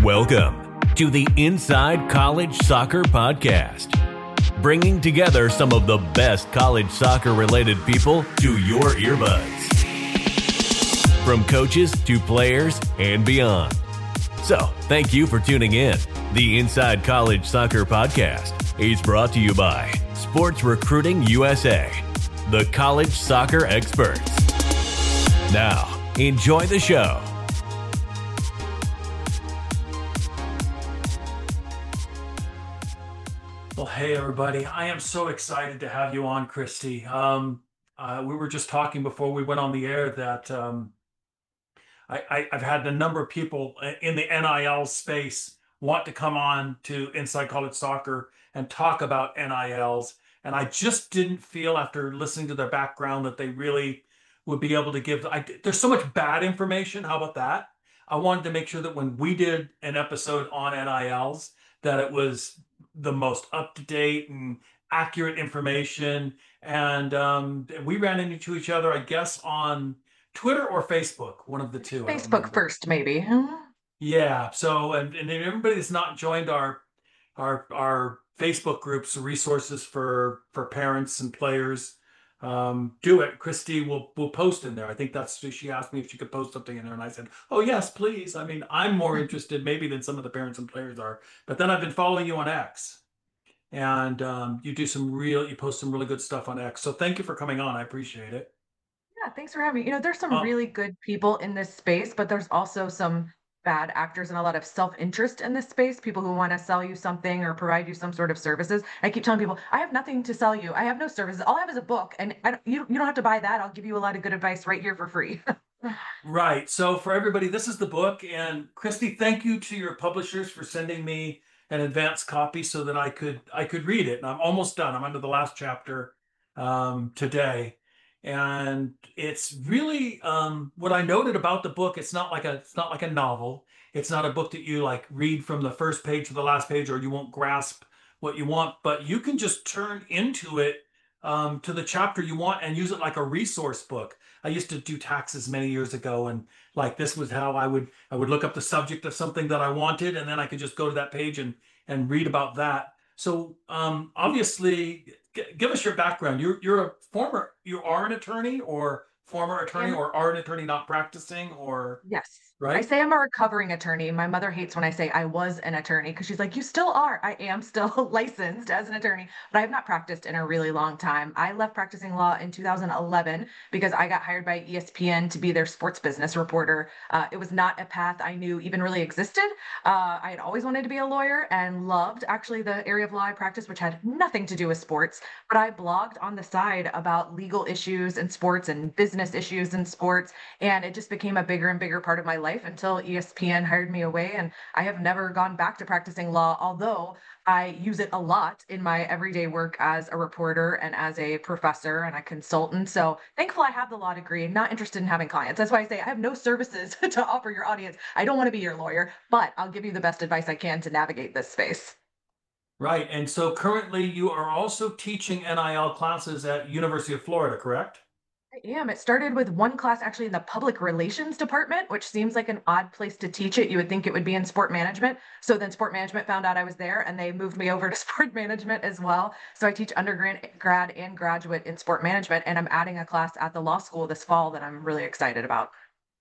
Welcome to the Inside College Soccer Podcast, bringing together some of the best college soccer-related people to your earbuds. From coaches to players and beyond. So, thank you for tuning in. The Inside College Soccer Podcast is brought to you by Sports Recruiting USA, the college soccer experts. Now, enjoy the show. Well, hey, everybody. I am so excited to have you on, Christy. We were just talking before we went on the air that I've had a number of people in the NIL space want to come on to Inside College Soccer and talk about NILs. And I just didn't feel after listening to their background that they really would be able to give. There's so much bad information. How about that? I wanted to make sure that when we did an episode on NILs, that it was the most up-to-date and accurate information. And we ran into each other, I guess, on Twitter or Facebook, one of the two. Facebook first, maybe. Yeah. So, and everybody that's not joined our Facebook groups, resources for parents and players, do it. Christy will post in there. I think she asked me if she could post something in there, and I said, "Oh yes, please." I mean, I'm more interested maybe than some of the parents and players are. But then I've been following you on X, and you post some really good stuff on X. So thank you for coming on. I appreciate it. Yeah, thanks for having me. There's some really good people in this space, but there's also some bad actors and a lot of self-interest in this space, people who want to sell you something or provide you some sort of services. I keep telling people, I have nothing to sell you. I have no services. All I have is a book, and you don't have to buy that. I'll give you a lot of good advice right here for free. Right. So for everybody, this is the book. And Christy, thank you to your publishers for sending me an advanced copy so that I could read it. And I'm almost done. I'm under the last chapter today. And it's really what I noted about the book. It's not like a novel. It's not a book that you like read from the first page to the last page, or you won't grasp what you want. But you can just turn into it to the chapter you want and use it like a resource book. I used to do taxes many years ago, and like this was how I would look up the subject of something that I wanted, and then I could just go to that page and read about that. So obviously, give us your background. You are an attorney or former attorney, or are an attorney not practicing, or Yes. right? I say I'm a recovering attorney. My mother hates when I say I was an attorney because she's like, you still are. I am still licensed as an attorney, but I have not practiced in a really long time. I left practicing law in 2011 because I got hired by ESPN to be their sports business reporter. It was not a path I knew even really existed. I had always wanted to be a lawyer and loved actually the area of law I practiced, which had nothing to do with sports, but I blogged on the side about legal issues in sports and business issues in sports. And it just became a bigger and bigger part of my life until ESPN hired me away. And I have never gone back to practicing law, although I use it a lot in my everyday work as a reporter and as a professor and a consultant. So thankful I have the law degree. Not interested in having clients. That's why I say I have no services to offer your audience. I don't want to be your lawyer, but I'll give you the best advice I can to navigate this space. Right. And so currently you are also teaching NIL classes at University of Florida, correct? I am. It started with one class actually in the public relations department, which seems like an odd place to teach it. You would think it would be in sport management. So then sport management found out I was there and they moved me over to sport management as well. So I teach undergrad and graduate in sport management, and I'm adding a class at the law school this fall that I'm really excited about.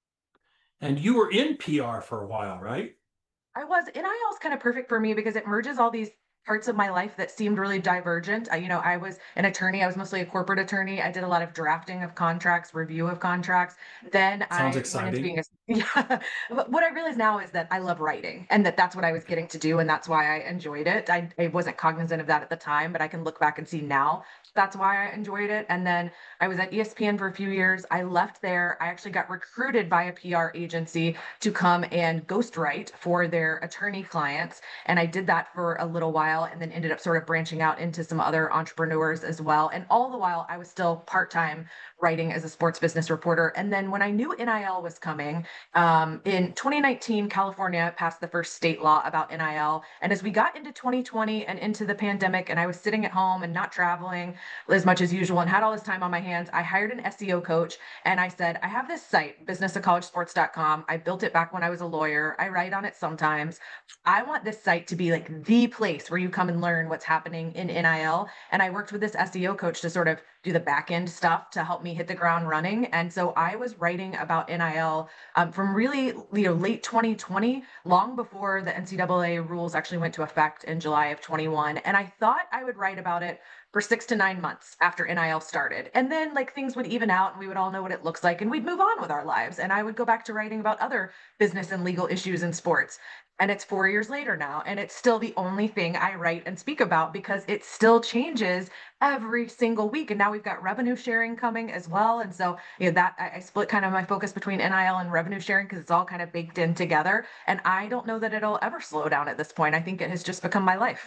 And you were in PR for a while, right? I was. NIL is kind of perfect for me because it merges all these parts of my life that seemed really divergent. I was an attorney. I was mostly a corporate attorney. I did a lot of drafting of contracts, review of contracts. Then Sounds I went into exciting. being yeah. But what I realize now is that I love writing, and that's what I was getting to do, and that's why I enjoyed it. I wasn't cognizant of that at the time, but I can look back and see now that's why I enjoyed it. And then I was at ESPN for a few years. I left there. I actually got recruited by a PR agency to come and ghostwrite for their attorney clients. And I did that for a little while. while, and then ended up sort of branching out into some other entrepreneurs as well. And all the while, I was still part-time writing as a sports business reporter. And then when I knew NIL was coming, in 2019, California passed the first state law about NIL. And as we got into 2020 and into the pandemic, and I was sitting at home and not traveling as much as usual and had all this time on my hands, I hired an SEO coach and I said, I have this site, businessofcollegesports.com. I built it back when I was a lawyer. I write on it sometimes. I want this site to be like the place where you come and learn what's happening in NIL. And I worked with this SEO coach to sort of do the back end stuff to help me hit the ground running. And so I was writing about NIL from really late 2020, long before the NCAA rules actually went to effect in July of 21. And I thought I would write about it for 6 to 9 months after NIL started. And then like things would even out and we would all know what it looks like and we'd move on with our lives. And I would go back to writing about other business and legal issues in sports. And it's 4 years later now, and it's still the only thing I write and speak about because it still changes every single week. And now we've got revenue sharing coming as well. And so, that I split kind of my focus between NIL and revenue sharing because it's all kind of baked in together. And I don't know that it'll ever slow down at this point. I think it has just become my life.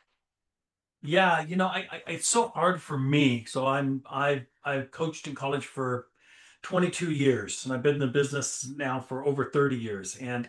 Yeah, it's so hard for me. So I've coached in college for 22 years, and I've been in the business now for over 30 years. And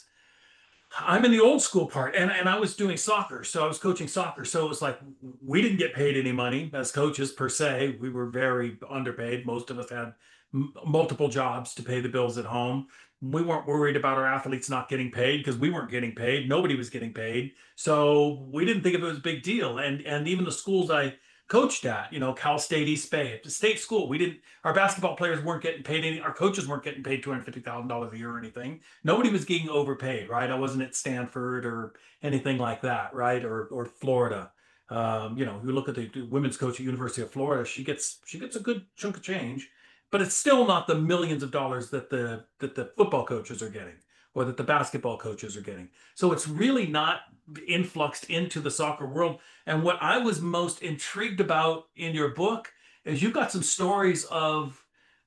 I'm in the old school part, and I was doing soccer, so I was coaching soccer. So it was like we didn't get paid any money as coaches per se. We were very underpaid. Most of us had multiple jobs to pay the bills at home. We weren't worried about our athletes not getting paid because we weren't getting paid. Nobody was getting paid, so we didn't think of it as a big deal. And even the schools I coached at, Cal State, East Bay, the state school, we didn't. Our basketball players weren't getting paid any. Our coaches weren't getting paid $250,000 a year or anything. Nobody was getting overpaid, right? I wasn't at Stanford or anything like that, right? Or Florida. You look at the women's coach at University of Florida, she gets a good chunk of change, but it's still not the millions of dollars that the football coaches are getting or that the basketball coaches are getting. So it's really not influxed into the soccer world. And what I was most intrigued about in your book is you've got some stories of,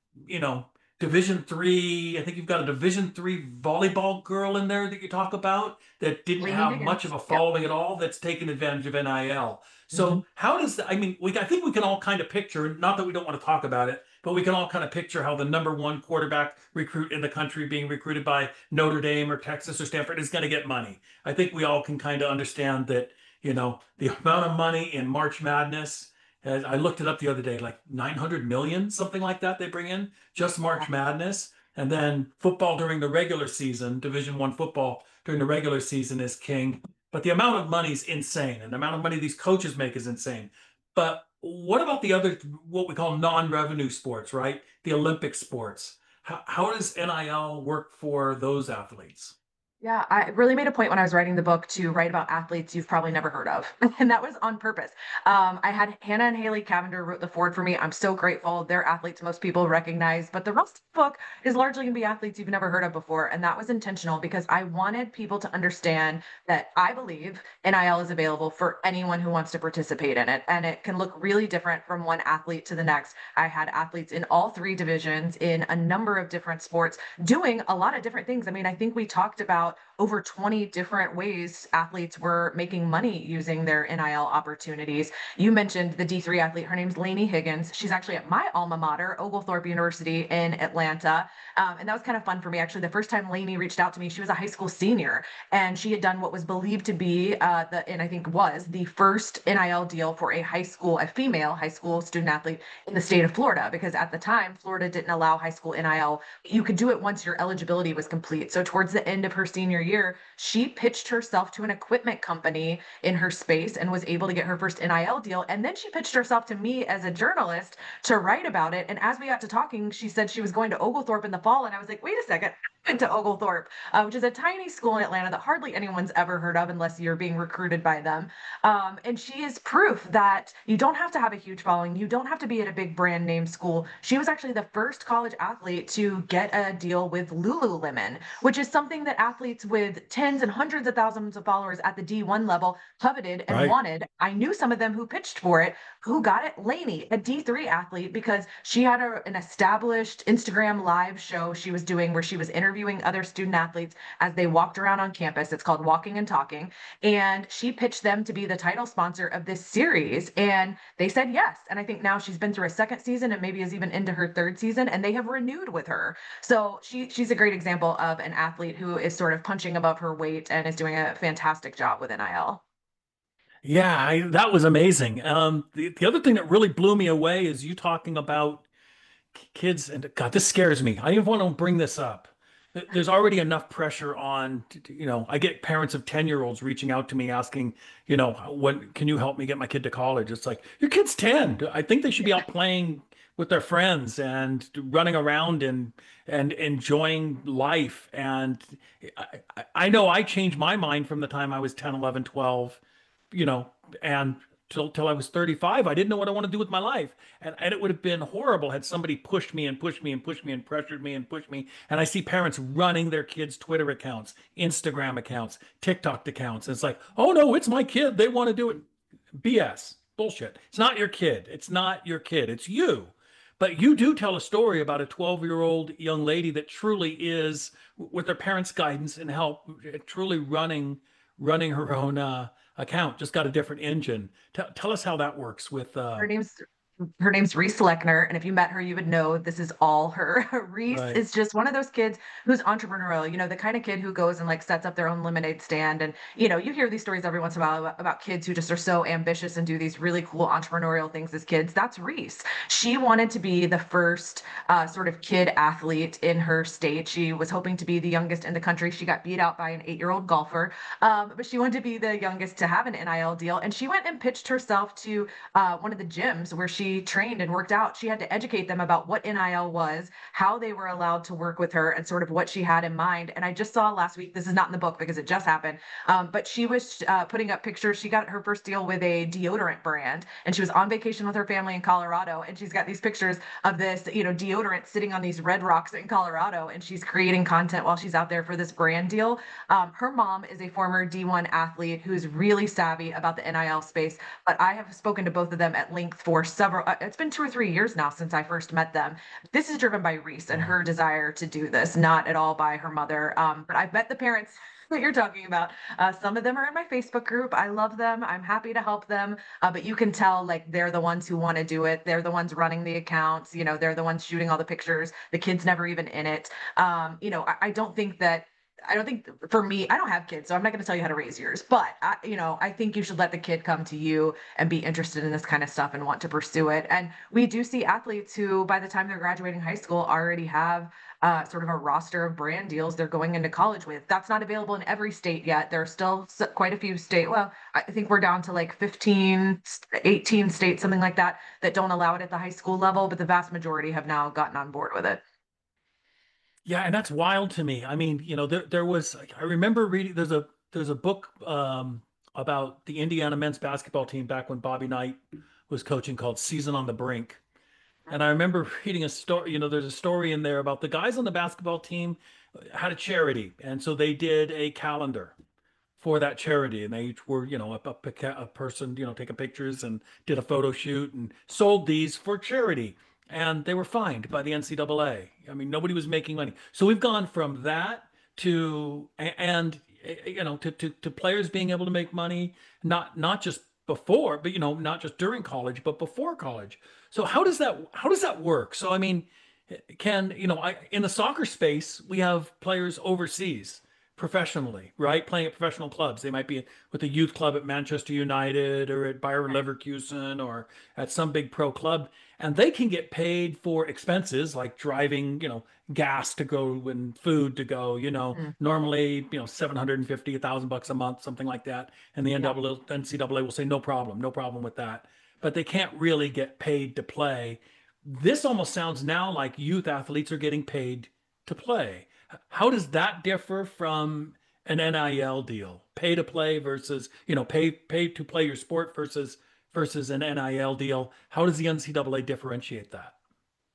Division 3. I think you've got a Division 3 volleyball girl in there that you talk about that didn't Lainey have Higgins. much of a Yep. following at all, that's taken advantage of NIL. So how does I mean, I think we can all kind of picture, not that we don't want to talk about it, but we can all kind of picture how the number one quarterback recruit in the country being recruited by Notre Dame or Texas or Stanford is going to get money. I think we all can kind of understand that, the amount of money in March Madness. I looked it up the other day, like 900 million, something like that they bring in just March Madness. And then football during the regular season, Division 1 football during the regular season is king. But the amount of money is insane, and the amount of money these coaches make is insane. But what about the other, what we call non-revenue sports, right? The Olympic sports. How does NIL work for those athletes? Yeah, I really made a point when I was writing the book to write about athletes you've probably never heard of. And that was on purpose. I had Hannah and Haley Cavender wrote the forward for me. I'm so grateful. They're athletes most people recognize, but the rest of the book is largely going to be athletes you've never heard of before. And that was intentional because I wanted people to understand that I believe NIL is available for anyone who wants to participate in it. And it can look really different from one athlete to the next. I had athletes in all 3 divisions in a number of different sports doing a lot of different things. I mean, I think we talked about over 20 different ways athletes were making money using their NIL opportunities. You mentioned the D3 athlete. Her name's Lainey Higgins. She's actually at my alma mater, Oglethorpe University in Atlanta. And that was kind of fun for me. Actually, the first time Lainey reached out to me, she was a high school senior, and she had done what was believed to be and I think was the first NIL deal for a female high school student athlete in the state of Florida, because at the time, Florida didn't allow high school NIL. You could do it once your eligibility was complete. So towards the end of her senior year, she pitched herself to an equipment company in her space and was able to get her first NIL deal. And then she pitched herself to me as a journalist to write about it. And as we got to talking, she said she was going to Oglethorpe in the fall. And I was like, wait a second, I went to Oglethorpe, which is a tiny school in Atlanta that hardly anyone's ever heard of unless you're being recruited by them. And she is proof that you don't have to have a huge following. You don't have to be at a big brand name school. She was actually the first college athlete to get a deal with Lululemon, which is something that athletes with tens and hundreds of thousands of followers at the D1 level coveted and wanted. I knew some of them who pitched for it. Who got it? Lainey, a D3 athlete, because she had an established Instagram live show she was doing where she was interviewing interviewing other student athletes as they walked around on campus. It's called Walking and Talking. And she pitched them to be the title sponsor of this series. And they said yes. And I think now she's been through a second season and maybe is even into her third season, and they have renewed with her. So she's a great example of an athlete who is sort of punching above her weight and is doing a fantastic job with NIL. Yeah, that was amazing. The other thing that really blew me away is you talking about kids, and God, this scares me. I even want to bring this up. There's already enough pressure on, I get parents of 10-year-olds reaching out to me asking, when can you help me get my kid to college? It's like, your kid's 10. I think they should be out playing with their friends and running around and enjoying life. And I know I changed my mind from the time I was 10, 11, 12, and till I was 35, I didn't know what I want to do with my life. And it would have been horrible had somebody pushed me and pushed me and pushed me and pressured me and pushed me. And I see parents running their kids' Twitter accounts, Instagram accounts, TikTok accounts. And it's like, oh no, it's my kid. They want to do it. BS. Bullshit. It's not your kid. It's not your kid. It's you. But you do tell a story about a 12-year-old young lady that truly is, with her parents' guidance and help, truly running her own account, just got a different engine. Tell us how that works with Her name's Reese Lechner, and if you met her, you would know this is all her. Reese right. is just one of those kids who's entrepreneurial, the kind of kid who goes and like sets up their own lemonade stand. And you hear these stories every once in a while about kids who just are so ambitious and do these really cool entrepreneurial things as kids. That's Reese. She wanted to be the first sort of kid athlete in her state. She was hoping to be the youngest in the country. She got beat out by an 8-year-old golfer, but she wanted to be the youngest to have an NIL deal. And she went and pitched herself to one of the gyms where she trained and worked out. She had to educate them about what NIL was, how they were allowed to work with her, and sort of what she had in mind. And I just saw last week, this is not in the book because it just happened, but she was putting up pictures. She got her first deal with a deodorant brand, and she was on vacation with her family in Colorado. And she's got these pictures of this, deodorant sitting on these red rocks in Colorado, and she's creating content while she's out there for this brand deal. Her mom is a former D1 athlete who's really savvy about the NIL space, but I have spoken to both of them at length for several it's been 2 or 3 years now since I first met them. This is driven by Reese and her desire to do this, not at all by her mother. But I've met the parents that you're talking about. Some of them are in my Facebook group. I love them. I'm happy to help them. But you can tell like they're the ones who want to do it. They're the ones running the accounts. They're the ones shooting all the pictures. The kid's never even in it. I don't think for me, I don't have kids, so I'm not going to tell you how to raise yours, but I think you should let the kid come to you and be interested in this kind of stuff and want to pursue it. And we do see athletes who, by the time they're graduating high school, already have sort of a roster of brand deals they're going into college with. That's not available in every state yet. There are still quite a few states. Well, I think we're down to like 15, 18 states, something like that, that don't allow it at the high school level, but the vast majority have now gotten on board with it. Yeah, and that's wild to me. I mean, there was, I remember reading, there's a book about the Indiana men's basketball team back when Bobby Knight was coaching, called Season on the Brink. And I remember reading a story, there's a story in there about the guys on the basketball team had a charity. And so they did a calendar for that charity. And they each were, a person, taking pictures and did a photo shoot and sold these for charity. And they were fined by the NCAA. I mean, nobody was making money. So we've gone from that to players being able to make money, not just before, but not just during college, but before college. So how does that work? So I mean, in the soccer space, we have players overseas professionally, right? Playing at professional clubs. They might be with a youth club at Manchester United or at Bayer Leverkusen or at some big pro club, and they can get paid for expenses like driving, gas to go and food to go, normally, 750, $1,000 a month, something like that. And the NCAA will say, no problem with that. But they can't really get paid to play. This almost sounds now like youth athletes are getting paid to play. How does that differ from an NIL deal? Pay to play versus, pay to play your sport versus an NIL deal. How does the NCAA differentiate that?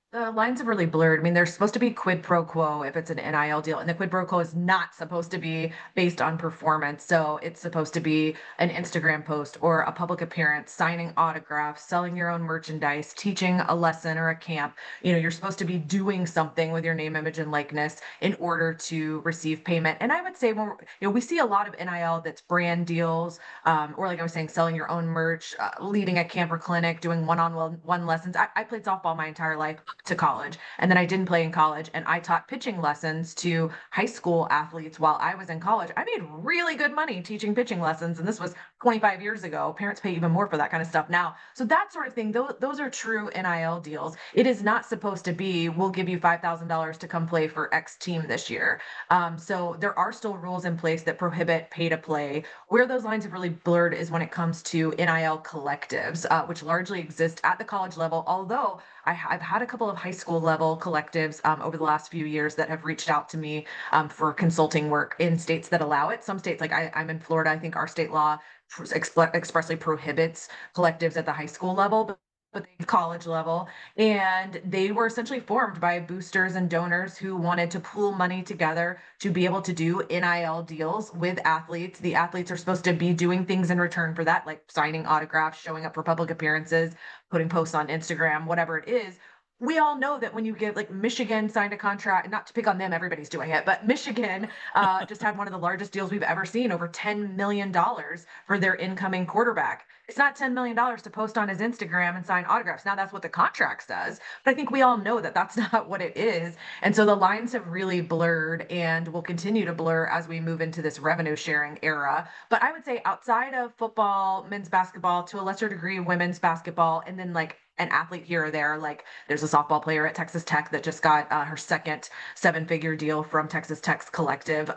The lines have really blurred. I mean, there's supposed to be quid pro quo if it's an NIL deal, and the quid pro quo is not supposed to be based on performance. So it's supposed to be an Instagram post or a public appearance, signing autographs, selling your own merchandise, teaching a lesson or a camp. You're supposed to be doing something with your name, image, and likeness in order to receive payment. And I would say more, we see a lot of NIL that's brand deals, or like I was saying, selling your own merch, leading a camp or clinic, doing one-on-one lessons. I played softball my entire life to college. And then I didn't play in college and I taught pitching lessons to high school athletes while I was in college. I made really good money teaching pitching lessons. And this was 25 years ago. Parents pay even more for that kind of stuff now. So that sort of thing, those are true NIL deals. It is not supposed to be, we'll give you $5,000 to come play for X team this year. So there are still rules in place that prohibit pay to play. Where those lines have really blurred is when it comes to NIL collectives, which largely exist at the college level, although I've had a couple of high school level collectives over the last few years that have reached out to me for consulting work in states that allow it. Some states, like I'm in Florida, I think our state law expressly prohibits collectives at the high school level, but the college level. And they were essentially formed by boosters and donors who wanted to pool money together to be able to do NIL deals with athletes. The athletes are supposed to be doing things in return for that, like signing autographs, showing up for public appearances, putting posts on Instagram, whatever it is. We all know that when you get, like, Michigan signed a contract, not to pick on them, everybody's doing it, but Michigan just had one of the largest deals we've ever seen, over $10 million for their incoming quarterback. It's not $10 million to post on his Instagram and sign autographs. Now that's what the contract says, but I think we all know that that's not what it is. And so the lines have really blurred and will continue to blur as we move into this revenue sharing era. But I would say outside of football, men's basketball, to a lesser degree, women's basketball, and then like an athlete here or there, like there's a softball player at Texas Tech that just got her second seven-figure deal from Texas Tech's collective.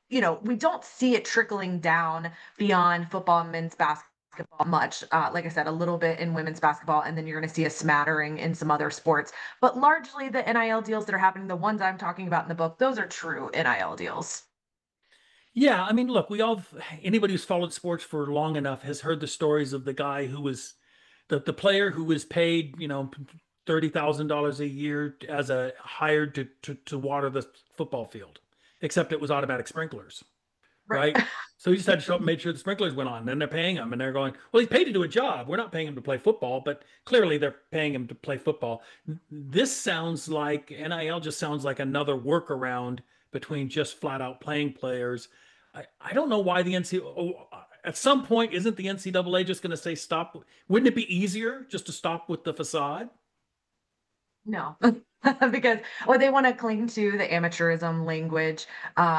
We don't see it trickling down beyond football and men's basketball much. Like I said, a little bit in women's basketball, and then you're going to see a smattering in some other sports. But largely the NIL deals that are happening, the ones I'm talking about in the book, those are true NIL deals. Yeah, I mean, look, anybody who's followed sports for long enough has heard the stories of the guy who was the player who was paid, $30,000 a year as a hired to water the football field, except it was automatic sprinklers, Right. right? So he just had to show up and made sure the sprinklers went on. Then they're paying him, and they're going, "Well, he's paid to do a job. We're not paying him to play football." But clearly, they're paying him to play football. This sounds like NIL just sounds like another workaround between just flat out playing players. I don't know why the NCAA. At some point, isn't the NCAA just going to say stop? Wouldn't it be easier just to stop with the facade? No, because or they want to cling to the amateurism language.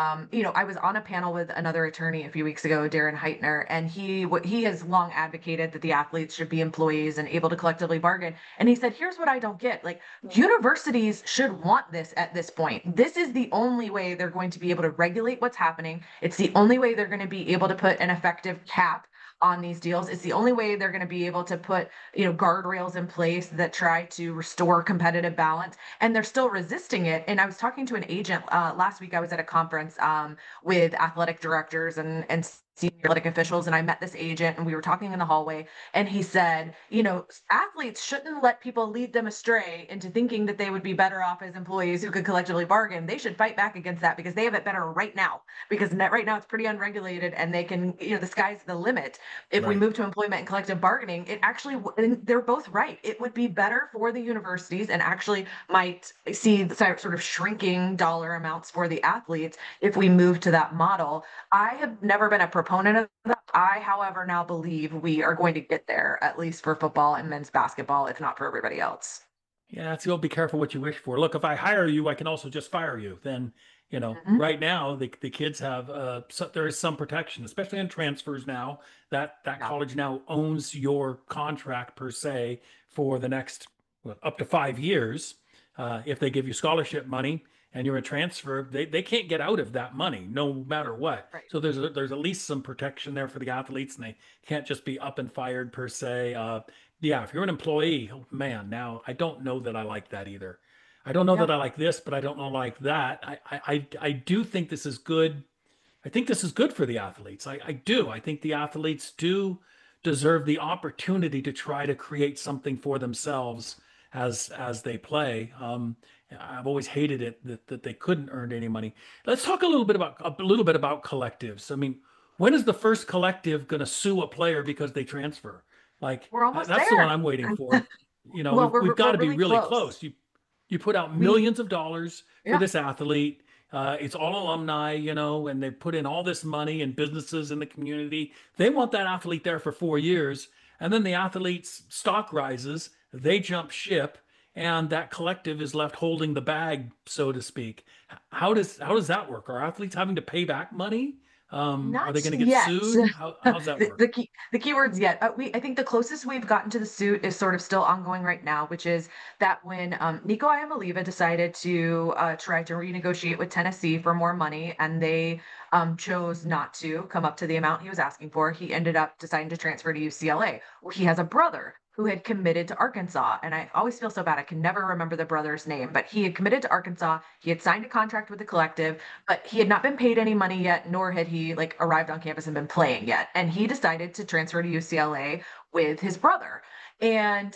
I was on a panel with another attorney a few weeks ago, Darren Heitner, and he has long advocated that the athletes should be employees and able to collectively bargain. And he said, "Here's what I don't get: like, universities should want this at this point. This is the only way they're going to be able to regulate what's happening. It's the only way they're going to be able to put an effective cap on these deals. It's the only way they're going to be able to put, guardrails in place that try to restore competitive balance, and they're still resisting it." And I was talking to an agent last week. I was at a conference with athletic directors and senior athletic officials, and I met this agent and we were talking in the hallway, and he said, athletes shouldn't let people lead them astray into thinking that they would be better off as employees who could collectively bargain. They should fight back against that because they have it better right now, because right now it's pretty unregulated, and they can, the sky's the limit. If we Right. move to employment and collective bargaining, it actually, and they're both right. It would be better for the universities and actually might see the sort of shrinking dollar amounts for the athletes if we move to that model. I have never been a proponent of that. I, however, now believe we are going to get there, at least for football and men's basketball, if not for everybody else. Yeah, so be careful what you wish for. Look, if I hire you, I can also just fire you. Then, Mhm. right now the kids have there is some protection, especially in transfers now. That Yeah. college now owns your contract per se for the next up to 5 years. If they give you scholarship money and you're a transfer, they can't get out of that money no matter what. Right. So there's at least some protection there for the athletes, and they can't just be up and fired per se. Yeah, if you're an employee, oh man, now I don't know that I like that either. I don't know Yeah. that I like this, but I don't know like that. I do think this is good. I think this is good for the athletes. I do. I think the athletes do deserve the opportunity to try to create something for themselves as they play. I've always hated it that they couldn't earn any money. Let's talk a little bit about collectives. I mean, when is the first collective going to sue a player because they transfer? Like We're almost that's the one there. I'm waiting for. Well, We've got we're to be really really close. close. You put out We millions of dollars for Yeah. this athlete. It's all alumni, and they put in all this money and businesses in the community. They want that athlete there for 4 years, and then the athlete's stock rises, they jump ship, and that collective is left holding the bag, so to speak. How does that work? Are athletes having to pay back money? Are they Not going to get yet. sued? How's that The, work? the key words yet. I think the closest we've gotten to the suit is sort of still ongoing right now, which is that when Nico Iamaleava decided to try to renegotiate with Tennessee for more money, and they chose not to come up to the amount he was asking for, he ended up deciding to transfer to UCLA, where he has a brother who had committed to Arkansas. And I always feel so bad. I can never remember the brother's name, but he had committed to Arkansas. He had signed a contract with the collective, but he had not been paid any money yet, nor had he like arrived on campus and been playing yet. And he decided to transfer to UCLA with his brother. And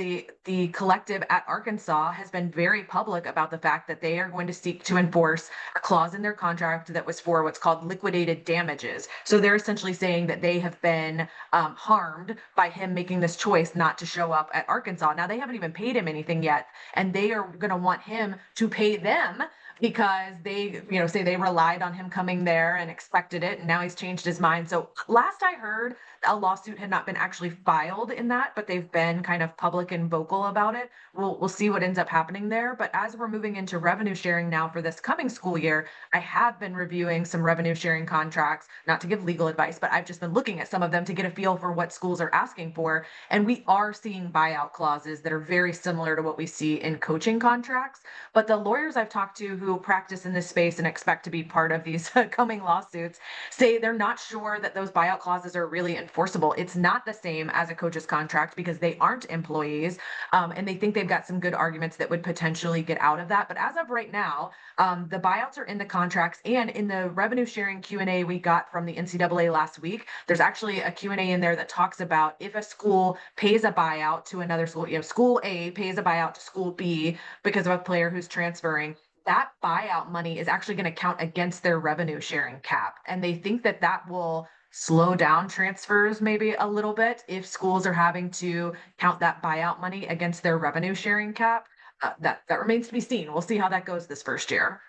the collective at Arkansas has been very public about the fact that they are going to seek to enforce a clause in their contract that was for what's called liquidated damages. So they're essentially saying that they have been harmed by him making this choice not to show up at Arkansas. Now they haven't even paid him anything yet, and they are going to want him to pay them because they, say they relied on him coming there and expected it, and now he's changed his mind. So last I heard, a lawsuit had not been actually filed in that, but they've been kind of public and vocal about it. We'll see what ends up happening there. But as we're moving into revenue sharing now for this coming school year, I have been reviewing some revenue sharing contracts, not to give legal advice, but I've just been looking at some of them to get a feel for what schools are asking for. And we are seeing buyout clauses that are very similar to what we see in coaching contracts. But the lawyers I've talked to who practice in this space and expect to be part of these coming lawsuits say they're not sure that those buyout clauses are really enforceable. It's not the same as a coach's contract because they aren't employees, and they think they've got some good arguments that would potentially get out of that. But as of right now, the buyouts are in the contracts, and in the revenue sharing Q&A we got from the NCAA last week, there's actually a Q&A in there that talks about if a school pays a buyout to another school, school A pays a buyout to school B because of a player who's transferring, that buyout money is actually going to count against their revenue sharing cap. And they think that that will slow down transfers maybe a little bit if schools are having to count that buyout money against their revenue sharing cap. That remains to be seen. We'll see how that goes this first year.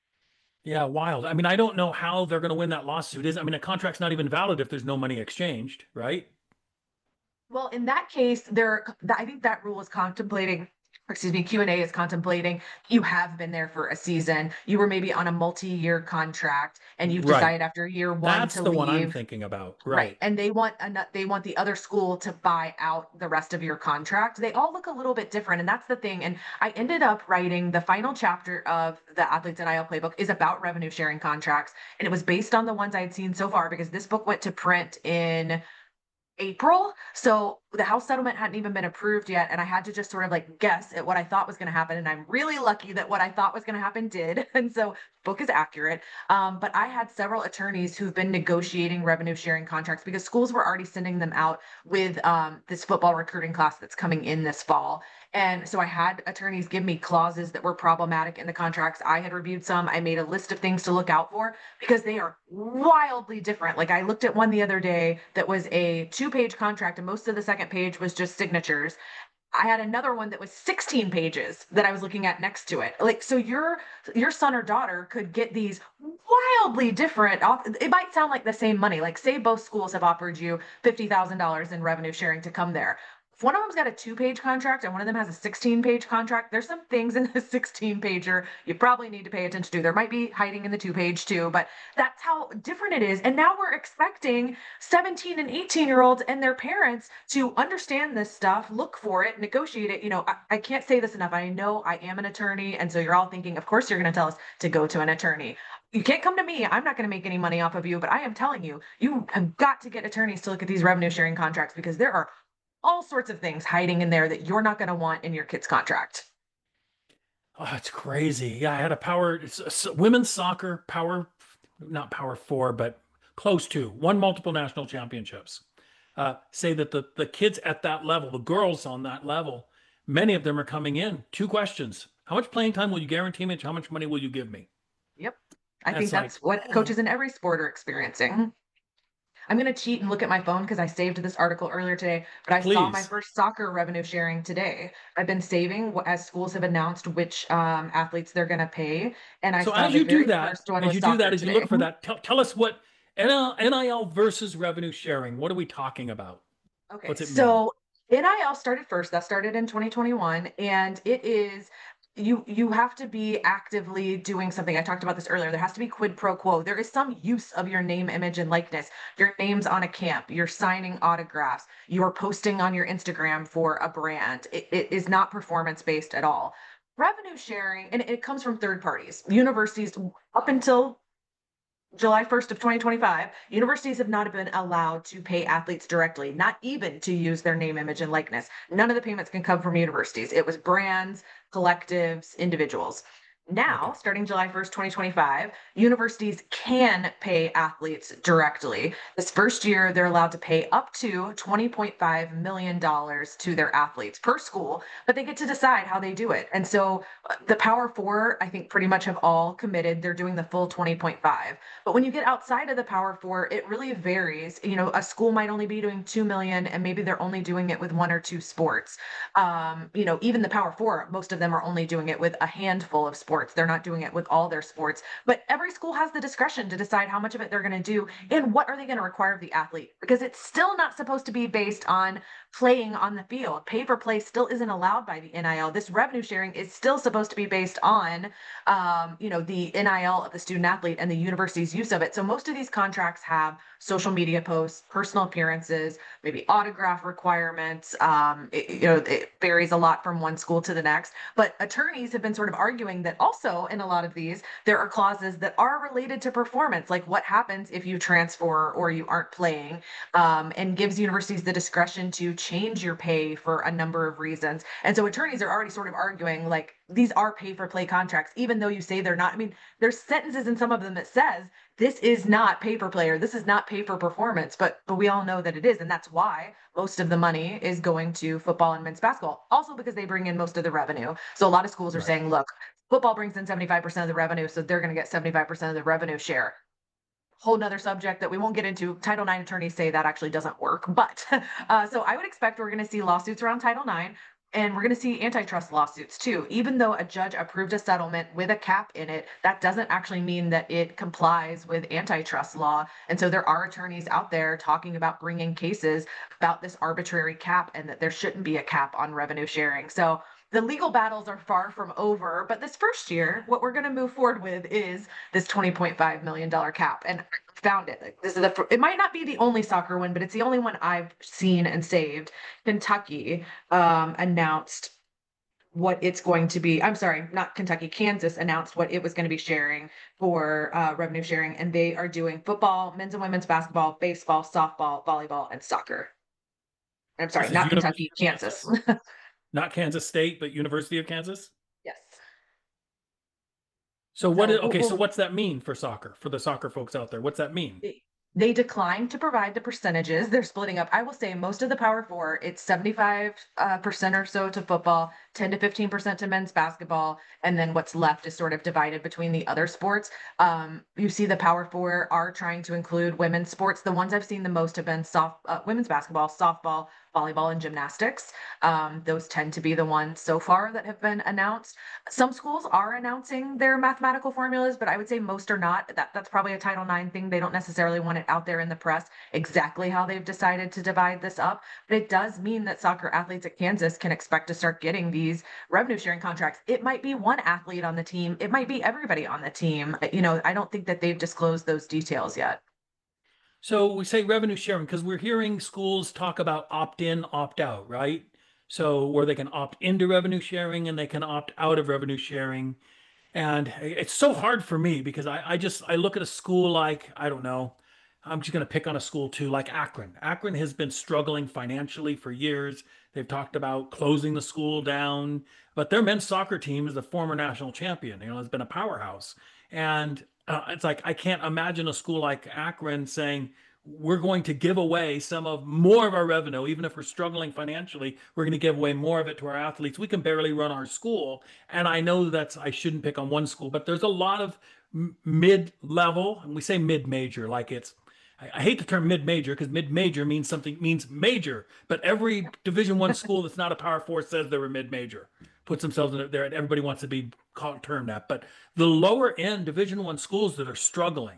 Yeah, wild. I mean, I don't know how they're going to win that lawsuit. I mean, a contract's not even valid if there's no money exchanged, right? Well, in that case, I think that rule is contemplating, excuse me, Q&A is contemplating you have been there for a season. You were maybe on a multi-year contract and you've Right. decided after year one That's to the one I'm leave. thinking about. Right. Right. And they want the other school to buy out the rest of your contract. They all look a little bit different. And that's the thing. And I ended up writing the final chapter of the Athletes NIL Playbook is about revenue sharing contracts. And it was based on the ones I had seen so far because this book went to print in April. So the house settlement hadn't even been approved yet. And I had to just sort of like guess at what I thought was going to happen. And I'm really lucky that what I thought was going to happen did. And so book is accurate. But I had several attorneys who've been negotiating revenue sharing contracts because schools were already sending them out with this football recruiting class that's coming in this fall. And so I had attorneys give me clauses that were problematic in the contracts. I had reviewed some. I made a list of things to look out for because they are wildly different. Like I looked at one the other day that was a 2-page contract, and most of the second page was just signatures. I had another one that was 16 pages that I was looking at next to it. Like, so your son or daughter could get these wildly different. It might sound like the same money. Like, say both schools have offered you $50,000 in revenue sharing to come there. If one of them's got a 2-page contract and one of them has a 16-page contract, there's some things in the 16-pager you probably need to pay attention to. There might be hiding in the 2-page too, but that's how different it is. And now we're expecting 17 and 18-year-olds and their parents to understand this stuff, look for it, negotiate it. I can't say this enough. I know I am an attorney. And so you're all thinking, of course, you're going to tell us to go to an attorney. You can't come to me. I'm not going to make any money off of you, but I am telling you, you have got to get attorneys to look at these revenue sharing contracts because there are all sorts of things hiding in there that you're not going to want in your kid's contract. Oh, it's crazy. Yeah, I had it's women's soccer not power four, but close to won multiple national championships. Say that the kids at that level, the girls on that level, Many of them are coming in. Two questions. How much playing time will you guarantee me? How much money will you give me? Yep. I think That's like, that's what oh, coaches in every sport are experiencing. I'm going to cheat and look at my phone because I saved this article earlier today, but I saw my please. first soccer revenue sharing today. I've been saving as schools have announced which athletes they're going to pay. And I So saw the very first one was soccer as you today. look for that, tell us what NIL versus revenue sharing. What are we talking about? Okay, What's it mean? so NIL started first. That started in 2021, and it is you have to be actively doing something. I talked about this earlier. There has to be quid pro quo. There is some use of your name, image, and likeness. Your name's on a camp. You're signing autographs. You're posting on your Instagram for a brand. It is not performance based at all. Revenue sharing, and it comes from third parties. Universities up until July 1st of 2025, universities have not been allowed to pay athletes directly, not even to use their name, image, and likeness. None of the payments can come from universities. It was brands, collectives, individuals. Okay. Now, starting July 1st, 2025, universities can pay athletes directly. This first year, they're allowed to pay up to $20.5 million to their athletes per school, but they get to decide how they do it. And so the Power Four, I think, pretty much have all committed. They're doing the full 20.5. But when you get outside of the Power Four, it really varies. You know, a school might only be doing 2 million and maybe they're only doing it with one or two sports. You know, even the Power Four, most of them are only doing it with a handful of sports. They're not doing it with all their sports. But every school has the discretion to decide how much of it they're going to do and what are they going to require of the athlete, because it's still not supposed to be based on playing on the field. Pay for play still isn't allowed by the NIL. This revenue sharing is still supposed to be based on you know, the NIL of the student athlete and the university's use of it. So most of these contracts have social media posts, personal appearances, maybe autograph requirements. You know, it varies a lot from one school to the next. But attorneys have been sort of arguing that also in a lot of these, there are clauses that are related to performance, like what happens if you transfer or you aren't playing, and gives universities the discretion to change your pay for a number of reasons. And so attorneys are already sort of arguing like these are pay for play contracts, even though you say they're not. I mean, there's sentences in some of them that says this is not pay for play or this is not pay for performance, but we all know that it is, and that's why most of the money is going to football and men's basketball. Also because they bring in most of the revenue. So a lot of schools are Right. saying, look, football brings in 75% of the revenue, so they're going to get 75% of the revenue share. Whole nother subject that we won't get into. Title IX attorneys say that actually doesn't work. But so I would expect we're going to see lawsuits around Title IX. And we're going to see antitrust lawsuits too. Even though a judge approved a settlement with a cap in it, that doesn't actually mean that it complies with antitrust law. And so there are attorneys out there talking about bringing cases about this arbitrary cap and that there shouldn't be a cap on revenue sharing. So the legal battles are far from over. But this first year, what we're going to move forward with is this $20.5 million cap. And I found it. Like, this is it might not be the only soccer one, but it's the only one I've seen and saved. Kentucky announced what it's going to be. I'm sorry, not Kentucky, Kansas announced what it was going to be sharing for revenue sharing. And they are doing football, men's and women's basketball, baseball, softball, volleyball, and soccer. I'm sorry, This is not University Kentucky, of Kansas. Kansas, not Kansas State, but University of Kansas. Yes. So what So is, we'll, okay, so we'll what's that mean for soccer, for the soccer folks out there? What's that mean? they declined to provide the percentages. They're splitting up. I will say most of the Power Four, it's 75% or so to football, 10 to 15% to men's basketball, and then what's left is sort of divided between the other sports. You see the Power Four are trying to include women's sports. The ones I've seen the most have been women's basketball, softball, volleyball, and gymnastics. Those tend to be the ones so far that have been announced. Some schools are announcing their mathematical formulas, but I would say most are not. That's probably a Title IX thing. They don't necessarily want it out there in the press exactly how they've decided to divide this up. But it does mean that soccer athletes at Kansas can expect to start getting these revenue sharing contracts. It might be one athlete on the team. It might be everybody on the team. You know, I don't think that they've disclosed those details yet. So we say revenue sharing because we're hearing schools talk about opt in, opt out, right? So where they can opt into revenue sharing and they can opt out of revenue sharing. And it's so hard for me because I look at a school like, I don't know, I'm just going to pick on a school too, like Akron. Akron has been struggling financially for years. They've talked about closing the school down, but their men's soccer team is the former national champion. You know, has been a powerhouse. And it's like I can't imagine a school like Akron saying we're going to give away more of our revenue, even if we're struggling financially, we're going to give away more of it to our athletes. We can barely run our school. And I know I shouldn't pick on one school, but there's a lot of mid-level, and we say mid-major, like I hate the term mid-major because mid-major means major, but every Division I school that's not a Power Four says they're a mid-major, puts themselves in there, and everybody wants to be called term that. But the lower end Division I schools that are struggling,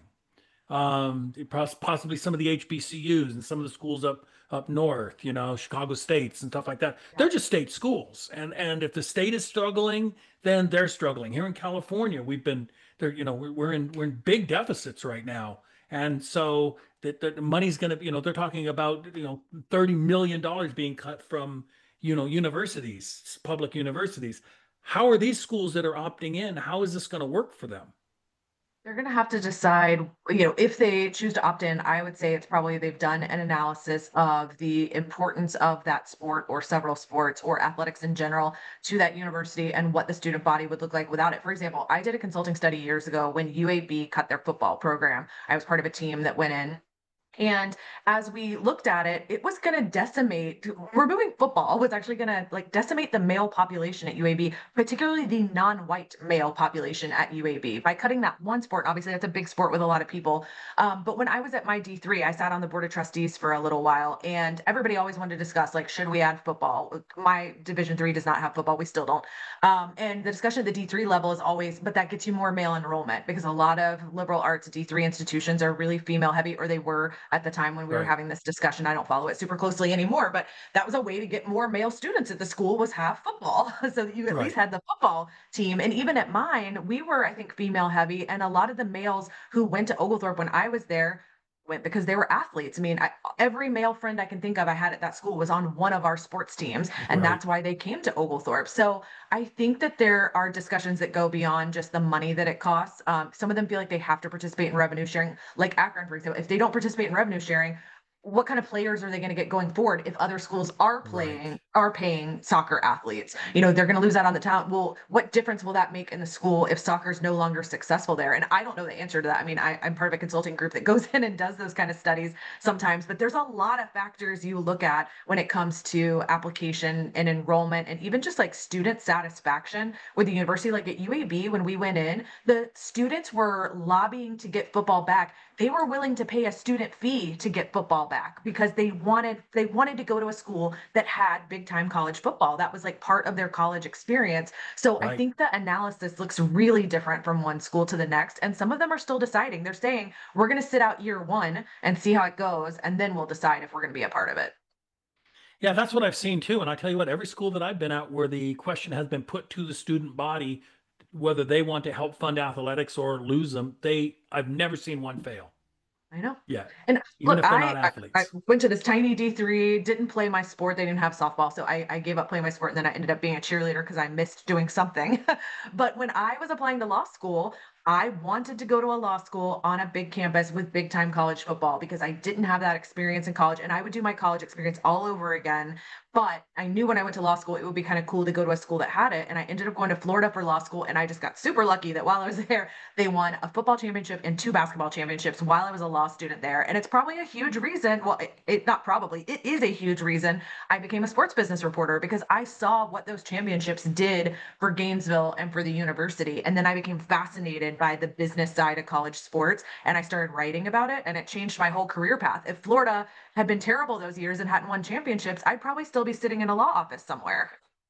possibly some of the HBCUs and some of the schools up north, Chicago States and stuff like that. Yeah. They're just state schools, and if the state is struggling, then they're struggling. Here in California, we've been there. We're in big deficits right now, and so the money's going to, they're talking about $30 million being cut from universities, public universities. How are these schools that are opting in? How is this going to work for them? They're going to have to decide, if they choose to opt in. I would say it's probably they've done an analysis of the importance of that sport or several sports or athletics in general to that university and what the student body would look like without it. For example, I did a consulting study years ago when UAB cut their football program. I was part of a team that went in. And as we looked at it, it was going to decimate, removing football was actually going to decimate the male population at UAB, particularly the non-white male population at UAB by cutting that one sport. Obviously, that's a big sport with a lot of people. But when I was at my D3, I sat on the board of trustees for a little while, and everybody always wanted to discuss, should we add football? My Division III does not have football. We still don't. And the discussion at the D3 level is always, but that gets you more male enrollment because a lot of liberal arts D3 institutions are really female heavy, or they were at the time when we were Right. having this discussion. I don't follow it super closely anymore, but that was a way to get more male students at the school, was have football so that you at Right. least had the football team. And even at mine, we were, I think, female heavy. And a lot of the males who went to Oglethorpe when I was there went because they were athletes. I mean, every male friend I can think of I had at that school was on one of our sports teams, and Right. that's why they came to Oglethorpe. So I think that there are discussions that go beyond just the money that it costs. Some of them feel like they have to participate in revenue sharing, like Akron, for example. If they don't participate in revenue sharing, what kind of players are they going to get going forward if other schools are Right. paying soccer athletes? They're going to lose out on the talent. Well, what difference will that make in the school if soccer is no longer successful there? And I don't know the answer to that. I mean, I'm part of a consulting group that goes in and does those kind of studies sometimes, but there's a lot of factors you look at when it comes to application and enrollment and even just student satisfaction with the university. Like at UAB, when we went in, the students were lobbying to get football back. They were willing to pay a student fee to get football back because they wanted to go to a school that had big time college football. That was part of their college experience. So I Right. think the analysis looks really different from one school to the next. And some of them are still deciding. They're saying, we're going to sit out year one and see how it goes, and then we'll decide if we're going to be a part of it. Yeah, that's what I've seen too. And I tell you what, every school that I've been at where the question has been put to the student body, whether they want to help fund athletics or lose them, I've never seen one fail I know. yet, And even look, if they're not I athletes. went to this tiny D3, didn't play my sport. They didn't have softball. So I gave up playing my sport, and then I ended up being a cheerleader because I missed doing something. But when I was applying to law school, I wanted to go to a law school on a big campus with big time college football because I didn't have that experience in college, and I would do my college experience all over again. But I knew when I went to law school, it would be kind of cool to go to a school that had it. And I ended up going to Florida for law school. And I just got super lucky that while I was there, they won a football championship and 2 basketball championships while I was a law student there. And it's probably a huge reason. Well, not probably, it is a huge reason I became a sports business reporter because I saw what those championships did for Gainesville and for the university. And then I became fascinated by the business side of college sports. And I started writing about it, and it changed my whole career path. If Florida had been terrible those years and hadn't won championships, I'd probably still be sitting in a law office somewhere.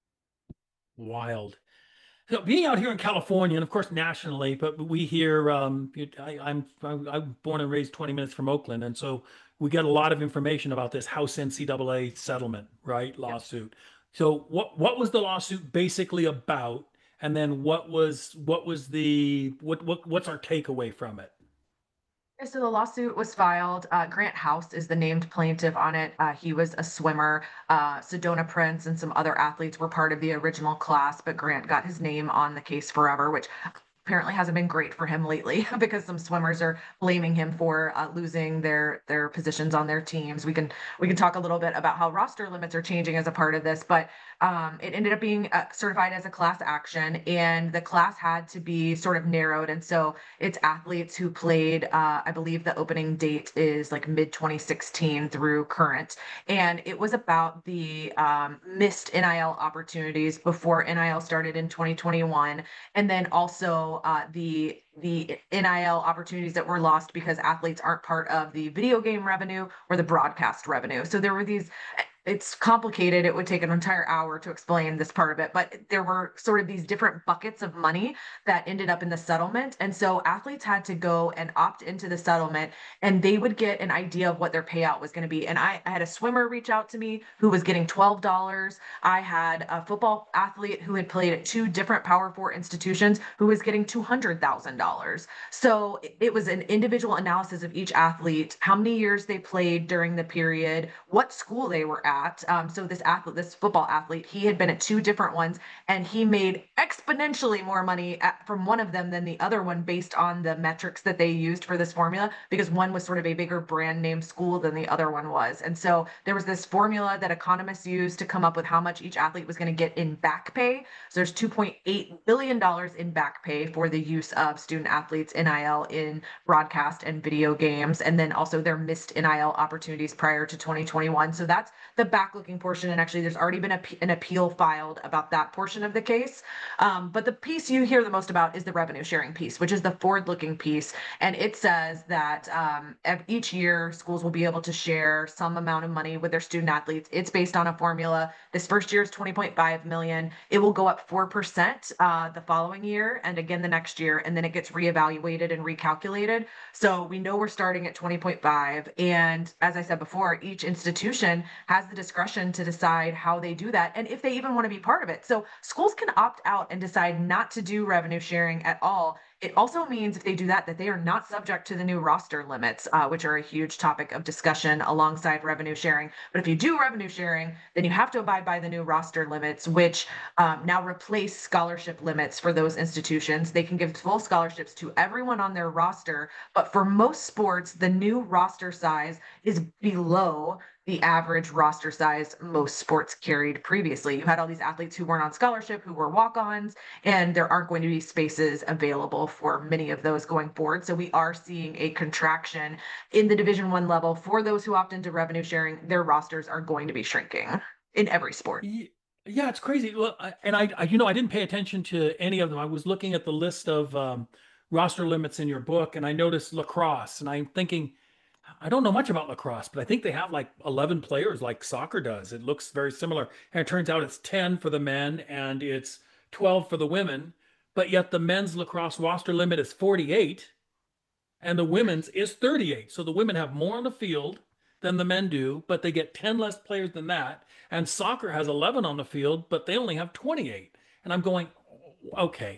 Wild. So being out here in California, and of course nationally, but we hear, I'm born and raised 20 minutes from Oakland, and so we get a lot of information about this House NCAA settlement, right, Yep. lawsuit. So what was the lawsuit basically about, and then what's our takeaway from it? Yeah, so the lawsuit was filed. Grant House is the named plaintiff on it. He was a swimmer. Sedona Prince and some other athletes were part of the original class, but Grant got his name on the case forever, which apparently hasn't been great for him lately because some swimmers are blaming him for losing their positions on their teams. We can talk a little bit about how roster limits are changing as a part of this, but it ended up being certified as a class action, and the class had to be sort of narrowed. And so it's athletes who played, I believe the opening date is like mid 2016 through current. And it was about the missed NIL opportunities before NIL started in 2021. And then also the NIL opportunities that were lost because athletes aren't part of the video game revenue or the broadcast revenue. So there were these, it's complicated. It would take an entire hour to explain this part of it, but there were sort of these different buckets of money that ended up in the settlement. And so athletes had to go and opt into the settlement, and they would get an idea of what their payout was going to be. And I had a swimmer reach out to me who was getting $12. I had a football athlete who had played at two different Power Four institutions who was getting $200,000. So it was an individual analysis of each athlete, how many years they played during the period, what school they were at. So this athlete, this football athlete, he had been at two different ones, and he made exponentially more money from one of them than the other one based on the metrics that they used for this formula, because one was sort of a bigger brand name school than the other one was. And so there was this formula that economists used to come up with how much each athlete was going to get in back pay. So there's $2.8 billion in back pay for the use of student athletes NIL in broadcast and video games, and then also their missed NIL opportunities prior to 2021. So that's the back-looking portion, and actually there's already been an appeal filed about that portion of the case. But the piece you hear the most about is the revenue sharing piece, which is the forward-looking piece, and it says that each year schools will be able to share some amount of money with their student athletes. It's based on a formula. This first year is 20.5 million. It will go up 4% the following year, and again the next year, and then it gets reevaluated and recalculated. So we know we're starting at 20.5, and as I said before, each institution has the discretion to decide how they do that and if they even want to be part of it. So schools can opt out and decide not to do revenue sharing at all. It also means if they do that, that they are not subject to the new roster limits, which are a huge topic of discussion alongside revenue sharing. But if you do revenue sharing, then you have to abide by the new roster limits, which now replace scholarship limits for those institutions. They can give full scholarships to everyone on their roster, but for most sports, the new roster size is below the average roster size most sports carried previously. You had all these athletes who weren't on scholarship, who were walk-ons, and there aren't going to be spaces available for many of those going forward. So we are seeing a contraction in the Division I level. For those who opt into revenue sharing, their rosters are going to be shrinking in every sport. Yeah, it's crazy. Well, I didn't pay attention to any of them. I was looking at the list of roster limits in your book, and I noticed lacrosse, and I'm thinking, I don't know much about lacrosse, but I think they have like 11 players like soccer does. It looks very similar. And it turns out it's 10 for the men and it's 12 for the women. But yet the men's lacrosse roster limit is 48 and the women's is 38. So the women have more on the field than the men do, but they get 10 less players than that. And soccer has 11 on the field, but they only have 28. And I'm going, okay,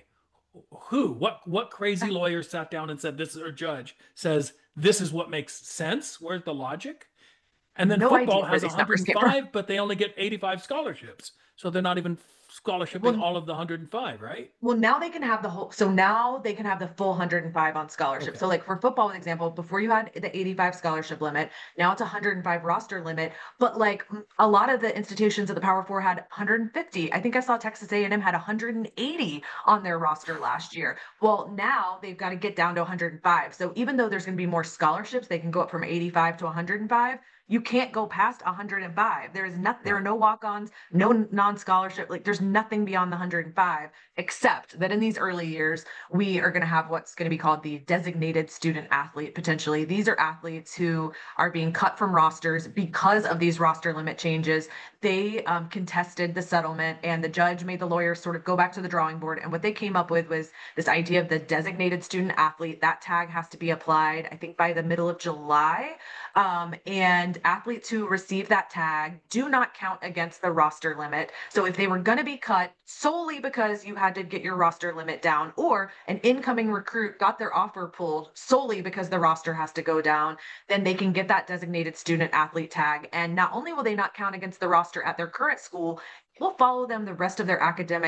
what crazy lawyer sat down and said, this is, or judge says, this is what makes sense? Where's the logic? And then No football idea where has these numbers came 105, but they only get 85 scholarships. So they're not even scholarshiping all of the 105, right? Well, now they can have the whole, so now they can have the full 105 on scholarship. Okay. So like for football, for example, before you had the 85 scholarship limit, now it's 105 roster limit. But like a lot of the institutions at the Power Four had 150. I think I saw Texas A&M had 180 on their roster last year. Well, now they've got to get down to 105. So even though there's going to be more scholarships, they can go up from 85 to 105. You can't go past 105. There is nothing. There are no walk-ons, no non-scholarship. Like there's nothing beyond the 105, except that in these early years, we are going to have what's going to be called the designated student athlete. Potentially, these are athletes who are being cut from rosters because of these roster limit changes. They contested the settlement, and the judge made the lawyers sort of go back to the drawing board. And what they came up with was this idea of the designated student athlete. That tag has to be applied, I think, by the middle of July. And athletes who receive that tag do not count against the roster limit. So if they were going to be cut solely because you had to get your roster limit down, or an incoming recruit got their offer pulled solely because the roster has to go down, then they can get that designated student athlete tag. And not only will they not count against the roster at their current school, we'll follow them the rest of their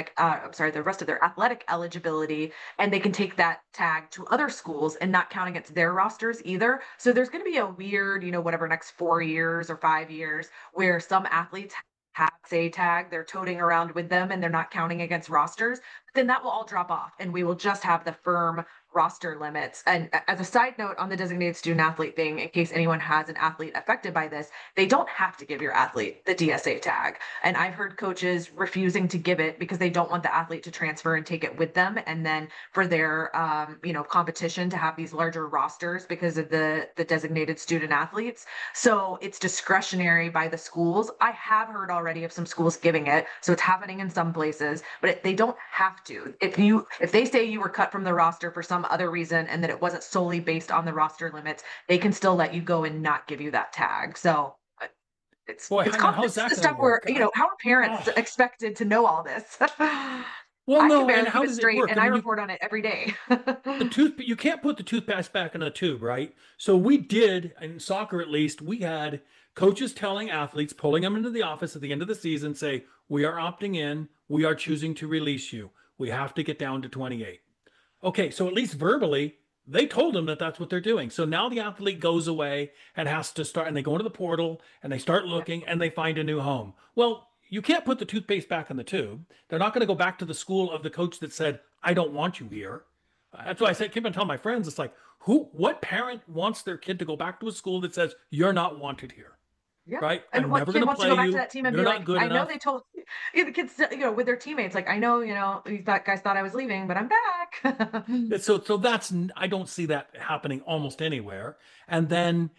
the rest of their athletic eligibility, and they can take that tag to other schools and not count against their rosters either. So there's going to be a weird, whatever next 4 years or 5 years where some athletes have say tag they're toting around with them and they're not counting against rosters, but then that will all drop off and we will just have the firm roster limits. And as a side note on the designated student athlete thing, in case anyone has an athlete affected by this, they don't have to give your athlete the DSA tag. And I've heard coaches refusing to give it because they don't want the athlete to transfer and take it with them. And then for their, competition to have these larger rosters because of the designated student athletes. So it's discretionary by the schools. I have heard already of some schools giving it. So it's happening in some places, but they don't have to. If they say you were cut from the roster for some other reason and that it wasn't solely based on the roster limits, they can still let you go and not give you that tag. So Boy, it's Hannah, how's that the stuff going where, to work? how are parents expected to know all this? Well, I can no, and barely how keep it does it straight work? and I I mean, report on it every day. you can't put the toothpaste back in a tube, right? So we did in soccer, at least, we had coaches telling athletes, pulling them into the office at the end of the season, say, we are opting in, we are choosing to release you. We have to get down to 28. Okay, so at least verbally, they told them that that's what they're doing. So now the athlete goes away and has to start, and they go into the portal and they start looking and they find a new home. Well, you can't put the toothpaste back in the tube. They're not going to go back to the school of the coach that said, I don't want you here. That's why I keep on telling my friends, it's like, what parent wants their kid to go back to a school that says, you're not wanted here, Yeah. right? And I'm what never kid going to wants to play go back to you. that team and You're be not like, good I know enough. they told the kids, with their teammates, like, I know, these guys thought I was leaving, but I'm back. So that's, I don't see that happening almost anywhere. And then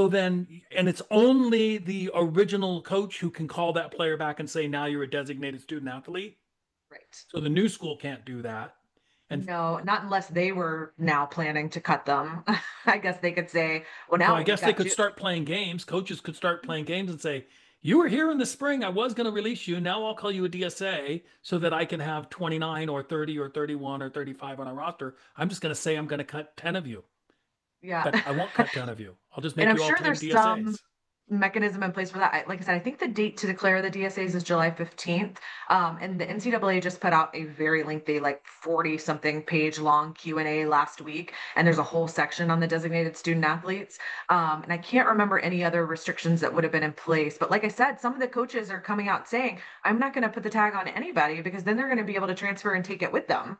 and it's only the original coach who can call that player back and say, now you're a designated student athlete. Right. So the new school can't do that. And No, not unless they were now planning to cut them. I guess they could say, well, so now I we've guess they got could you. start playing games. Coaches could start playing games and say, you were here in the spring. I was going to release you. Now I'll call you a DSA so that I can have 29 or 30 or 31 or 35 on a roster. I'm just going to say I'm going to cut 10 of you, Yeah. but I won't cut 10 of you. I'll just And make I'm you all sure 10 there's some DSAs. mechanism in place for that. Like I said, I think the date to declare the DSAs is July 15th. And the NCAA just put out a very lengthy, like 40 something page long Q&A last week. And there's a whole section on the designated student athletes. And I can't remember any other restrictions that would have been in place. But like I said, some of the coaches are coming out saying, I'm not going to put the tag on anybody because then they're going to be able to transfer and take it with them.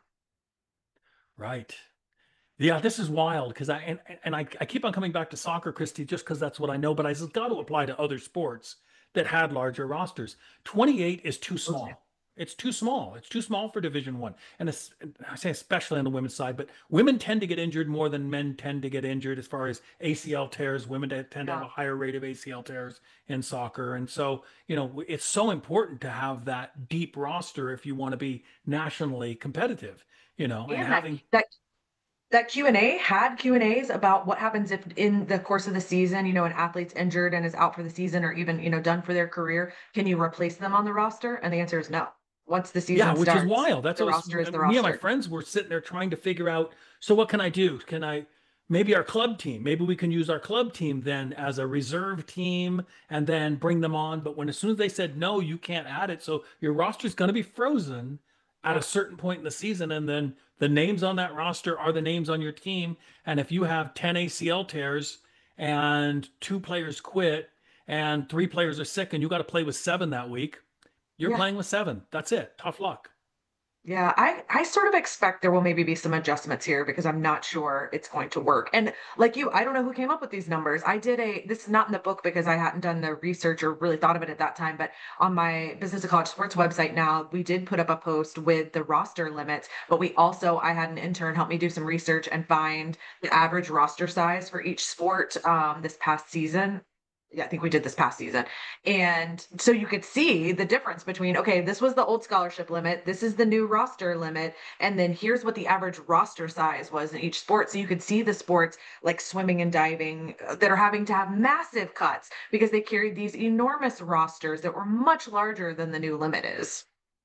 Right. Yeah, this is wild because I keep on coming back to soccer, Christy, just because that's what I know. But I just got to apply to other sports that had larger rosters. 28 is too Okay. small. It's too small. It's too small for Division One, and I say especially on the women's side. But women tend to get injured more than men tend to get injured as far as ACL tears. Women tend to have Yeah. a higher rate of ACL tears in soccer, and so it's so important to have that deep roster if you want to be nationally competitive. And And having that Q&A had Q&As about what happens if in the course of the season, an athlete's injured and is out for the season or even, done for their career. Can you replace them on the roster? And the answer is no. Once the Yeah, season which is starts, wild. That's the what roster is the me and my roster. friends were sitting there trying to figure out. So what can I do? Maybe our club team, maybe we can use our club team then as a reserve team and then bring them on. But as soon as they said, no, you can't add it. So your roster is going to be frozen at a certain point in the season. And then the names on that roster are the names on your team. And if you have 10 ACL tears and 2 players quit and 3 players are sick and you got to play with 7 that week, you're Yeah. playing with 7. That's it. Tough luck. Yeah, I sort of expect there will maybe be some adjustments here because I'm not sure it's going to work. And like you, I don't know who came up with these numbers. This is not in the book because I hadn't done the research or really thought of it at that time, but on my Business to College Sports website now, we did put up a post with the roster limits, but I had an intern help me do some research and find the average roster size for each sport this past season. Yeah, I think we did this past season. And so you could see the difference between, okay, this was the old scholarship limit, this is the new roster limit, and then here's what the average roster size was in each sport. So you could see the sports like swimming and diving that are having to have massive cuts because they carried these enormous rosters that were much larger than the new limit is.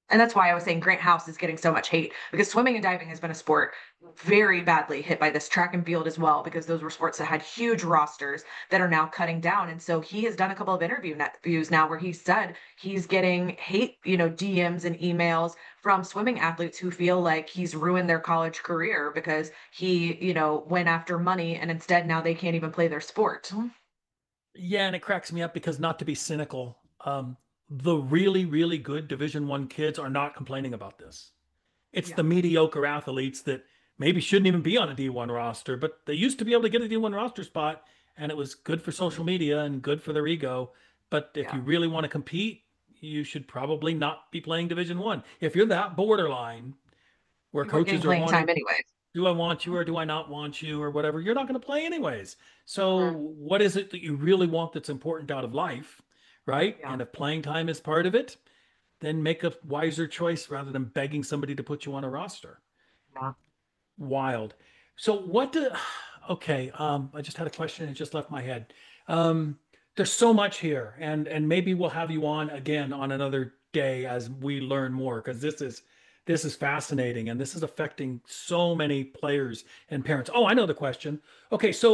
And that's why I was saying Grant House is getting so much hate, because swimming and diving has been a sport very badly hit by this, track and field as well, because those were sports that had huge rosters that are now cutting down. And so he has done a couple of interviews now where he said he's getting hate, DMs and emails from swimming athletes who feel like he's ruined their college career because he, went after money and instead now they can't even play their sport. Yeah, and it cracks me up because, not to be cynical, the really, really good Division I kids are not complaining about this. It's Yeah. the mediocre athletes that maybe shouldn't even be on a D1 roster, but they used to be able to get a D1 roster spot, and it was good for social media and good for their ego. But if Yeah. you really want to compete, you should probably not be playing Division I. If you're that borderline where You weren't getting coaches are playing wanting, time anyway. do I want you or do I not want you or whatever, you're not going to play anyways. So what is it that you really want that's important out of life, right? Yeah. And if playing time is part of it, then make a wiser choice rather than begging somebody to put you on a roster. Yeah. Wild. So what do, okay, I just had a question and it just left my head. Um, there's so much here, and maybe we'll have you on again on another day as we learn more, because this is fascinating and this is affecting so many players and parents. Oh, I know the question. Okay, so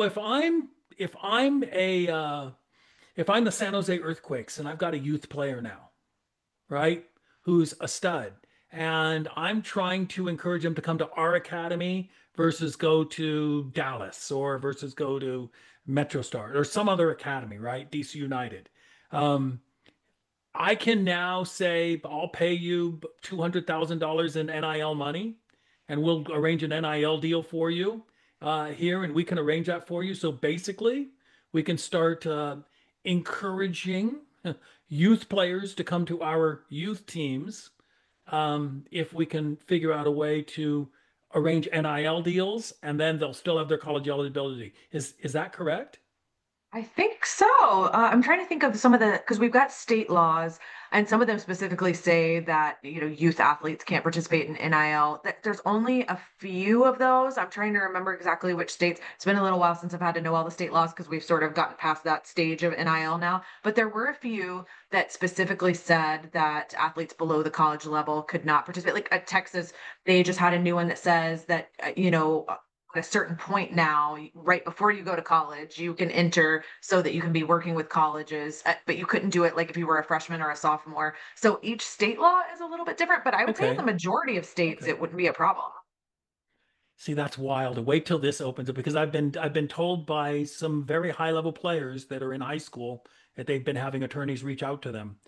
if I'm the San Jose Earthquakes and I've got a youth player now, right, who's a stud, and I'm trying to encourage him to come to our academy versus go to Dallas or versus go to MetroStar or some other academy, right? DC United. Um, I can now say, I'll pay you $200,000 in NIL money, and we'll arrange an NIL deal for you here, and we can arrange that for you. So basically, we can start encouraging youth players to come to our youth teams if we can figure out a way to arrange NIL deals, and then they'll still have their college eligibility. Is that correct? I think so. I'm trying to think of some of because we've got state laws, and some of them specifically say that, youth athletes can't participate in NIL. There's only a few of those. I'm trying to remember exactly which states. It's been a little while since I've had to know all the state laws because we've sort of gotten past that stage of NIL now. But there were a few that specifically said that athletes below the college level could not participate. Like at Texas, they just had a new one that says that, at a certain point now, right before you go to college, you can enter so that you can be working with colleges, but you couldn't do it like if you were a freshman or a sophomore. So each state law is a little bit different, but I would say in the Okay. majority of states, Okay. it wouldn't be a problem. See, that's wild. Wait till this opens up, because I've been told by some very high level players that are in high school that they've been having attorneys reach out to them,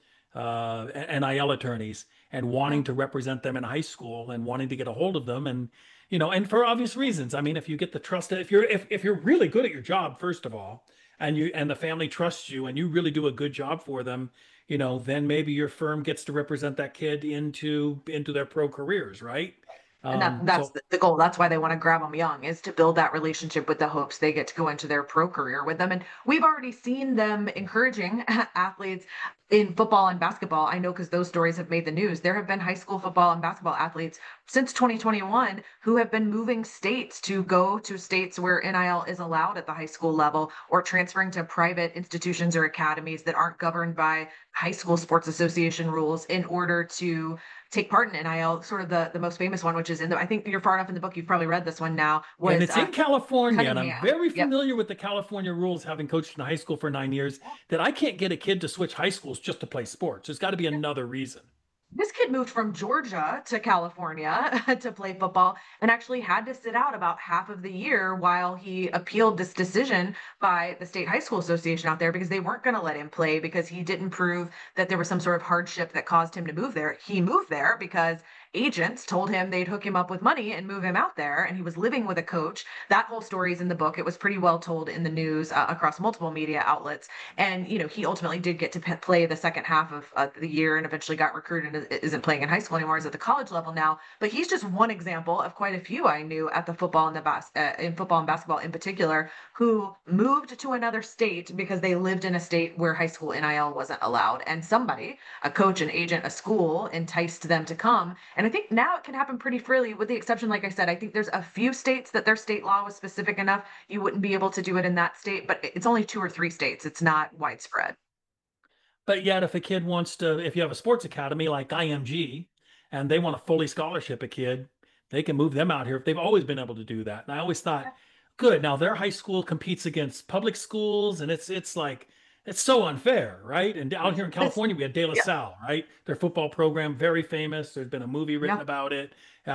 NIL attorneys, and wanting to represent them in high school and wanting to get a hold of them, and and for obvious reasons. I mean, if you get the trust, if you're really good at your job, first of all, and the family trusts you and you really do a good job for them, then maybe your firm gets to represent that kid into their pro careers, right? And that's So the goal. That's why they want to grab them young, is to build that relationship with the hopes they get to go into their pro career with them. And we've already seen them encouraging athletes in football and basketball. I know because those stories have made the news. There have been high school football and basketball athletes since 2021 who have been moving states to go to states where NIL is allowed at the high school level, or transferring to private institutions or academies that aren't governed by high school sports association rules in order to take part in NIL. Sort of the most famous one, which is I think you're far enough in the book, you've probably read this one now, and was it's in California, and I'm Cunningham. very Yep. familiar with the California rules, having coached in high school for 9 years, that I can't get a kid to switch high schools just to play sports. There's got to be another reason. This kid moved from Georgia to California to play football, and actually had to sit out about half of the year while he appealed this decision by the State High School Association out there, because they weren't going to let him play because he didn't prove that there was some sort of hardship that caused him to move there. He moved there because agents told him they'd hook him up with money and move him out there, and he was living with a coach. That whole story is in the book. It was pretty well told in the news across multiple media outlets. And he ultimately did get to play the second half of the year, and eventually got recruited and isn't playing in high school anymore, is at the college level now. But he's just one example of quite a few I knew at the football and in football and basketball in particular, who moved to another state because they lived in a state where high school NIL wasn't allowed, and somebody, a coach, an agent, a school, enticed them to come. And I think now it can happen pretty freely, with the exception, like I said, I think there's a few states that their state law was specific enough you wouldn't be able to do it in that state, but it's only 2 or 3 states. It's not widespread. But yet, if a kid wants to, if you have a sports academy like IMG, and they want to fully scholarship a kid, they can move them out here if they've always been able to do that. And I always thought, good. Now their high school competes against public schools, and it's like it's so unfair, right? And out here in It's, California, we had De La yeah, Salle, right? Their football program, very famous. There's been a movie written yeah. about it.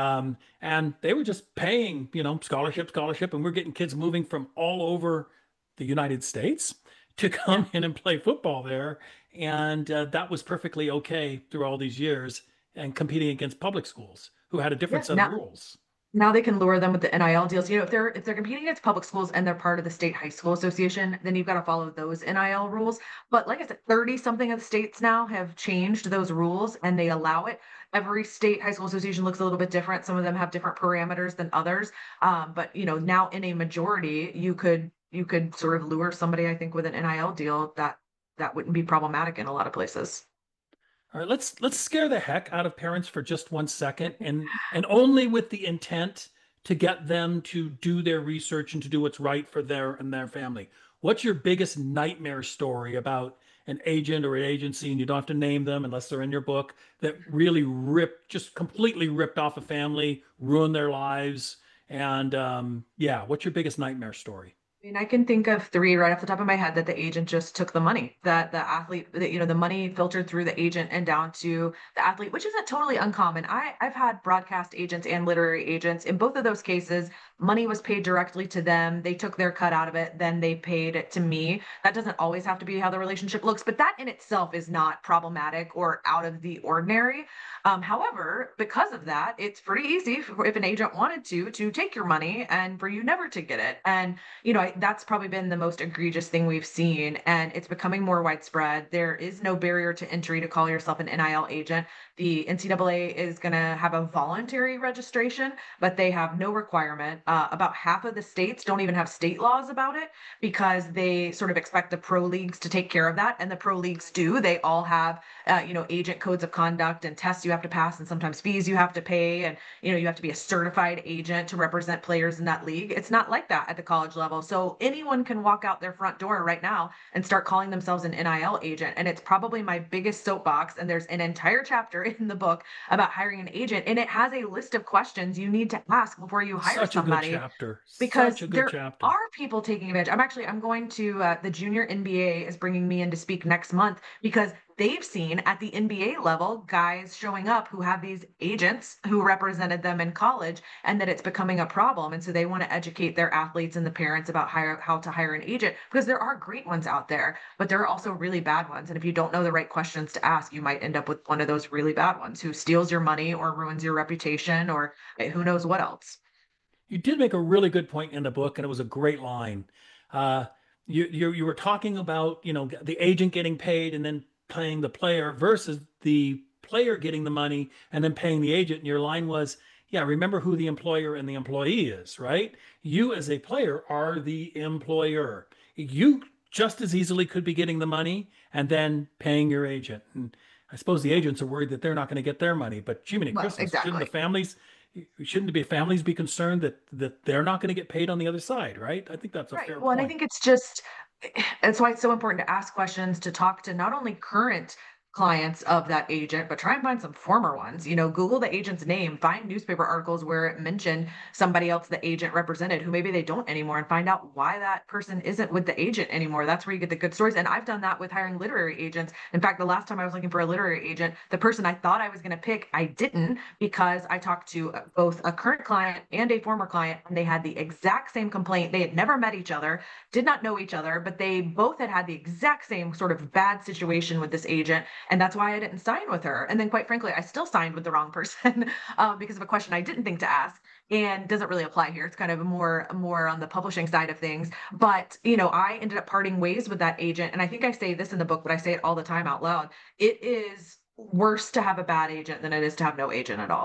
And they were just paying, scholarship, and we're getting kids moving from all over the United States to Yeah. come in and play football there. And that was perfectly okay through all these years and competing against public schools who had a different Yeah. set of rules. Now they can lure them with the NIL deals. If they're competing against public schools and they're part of the state high school association, then you've got to follow those NIL rules. But like I said, 30 something of the states now have changed those rules and they allow it. Every state high school association looks a little bit different. Some of them have different parameters than others. But now in a majority, you could sort of lure somebody, I think, with an NIL deal that wouldn't be problematic in a lot of places. All right, let's scare the heck out of parents for just 1 second, and only with the intent to get them to do their research and to do what's right for their family. What's your biggest nightmare story about an agent or an agency, and you don't have to name them unless they're in your book, that really just completely ripped off a family, ruined their lives, and yeah, what's your biggest nightmare story? I mean, I can think of three right off the top of my head that the agent just took the money, that the athlete, the money filtered through the agent and down to the athlete, which isn't totally uncommon. I've had broadcast agents and literary agents. In both of those cases, money was paid directly to them. They took their cut out of it, then they paid it to me. That doesn't always have to be how the relationship looks, but that in itself is not problematic or out of the ordinary. However, because of that, it's pretty easy if an agent wanted to take your money and for you never to get it. And that's probably been the most egregious thing we've seen, and it's becoming more widespread. There is no barrier to entry to call yourself an NIL agent. The NCAA is going to have a voluntary registration, but they have no requirement. About half of the states don't even have state laws about it because they sort of expect the pro leagues to take care of that, and the pro leagues do. They all have, agent codes of conduct and tests you have to pass, and sometimes fees you have to pay, and you have to be a certified agent to represent players in that league. It's not like that at the college level. So anyone can walk out their front door right now and start calling themselves an NIL agent. And it's probably my biggest soapbox. And there's an entire chapter in the book about hiring an agent. And it has a list of questions you need to ask before you hire Such a good somebody chapter. because Such a good there chapter. are people taking advantage. I'm going to the junior NBA is bringing me in to speak next month because they've seen at the NBA level guys showing up who have these agents who represented them in college and that it's becoming a problem. And so they want to educate their athletes and the parents about how to hire an agent because there are great ones out there, but there are also really bad ones. And if you don't know the right questions to ask, you might end up with one of those really bad ones who steals your money or ruins your reputation or who knows what else. You did make a really good point in the book, and it was a great line. Uh, you were talking about the agent getting paid and then paying the player versus the player getting the money and then paying the agent. And your line was, yeah, remember who the employer and the employee is, right? You as a player are the employer. You just as easily could be getting the money and then paying your agent. And I suppose the agents are worried that they're not going to get their money, but Jiminy Well, Christmas, exactly. shouldn't the families be concerned that they're not going to get paid on the other side, right? I think that's a Right. fair Well, and I point. think it's just that's why it's so important to ask questions, to talk to not only current clients of that agent, but try and find some former ones. Google the agent's name, find newspaper articles where it mentioned somebody else the agent represented who maybe they don't anymore and find out why that person isn't with the agent anymore. That's where you get the good stories. And I've done that with hiring literary agents. In fact, the last time I was looking for a literary agent, the person I thought I was going to pick, I didn't because I talked to both a current client and a former client, and they had the exact same complaint. They had never met each other, did not know each other, but they both had the exact same sort of bad situation with this agent, and that's why I didn't sign with her. And then, quite frankly, I still signed with the wrong person because of a question I didn't think to ask, and doesn't really apply here. It's kind of more on the publishing side of things. But I ended up parting ways with that agent, and I think I say this in the book, but I say it all the time out loud. It is worse to have a bad agent than it is to have no agent at all.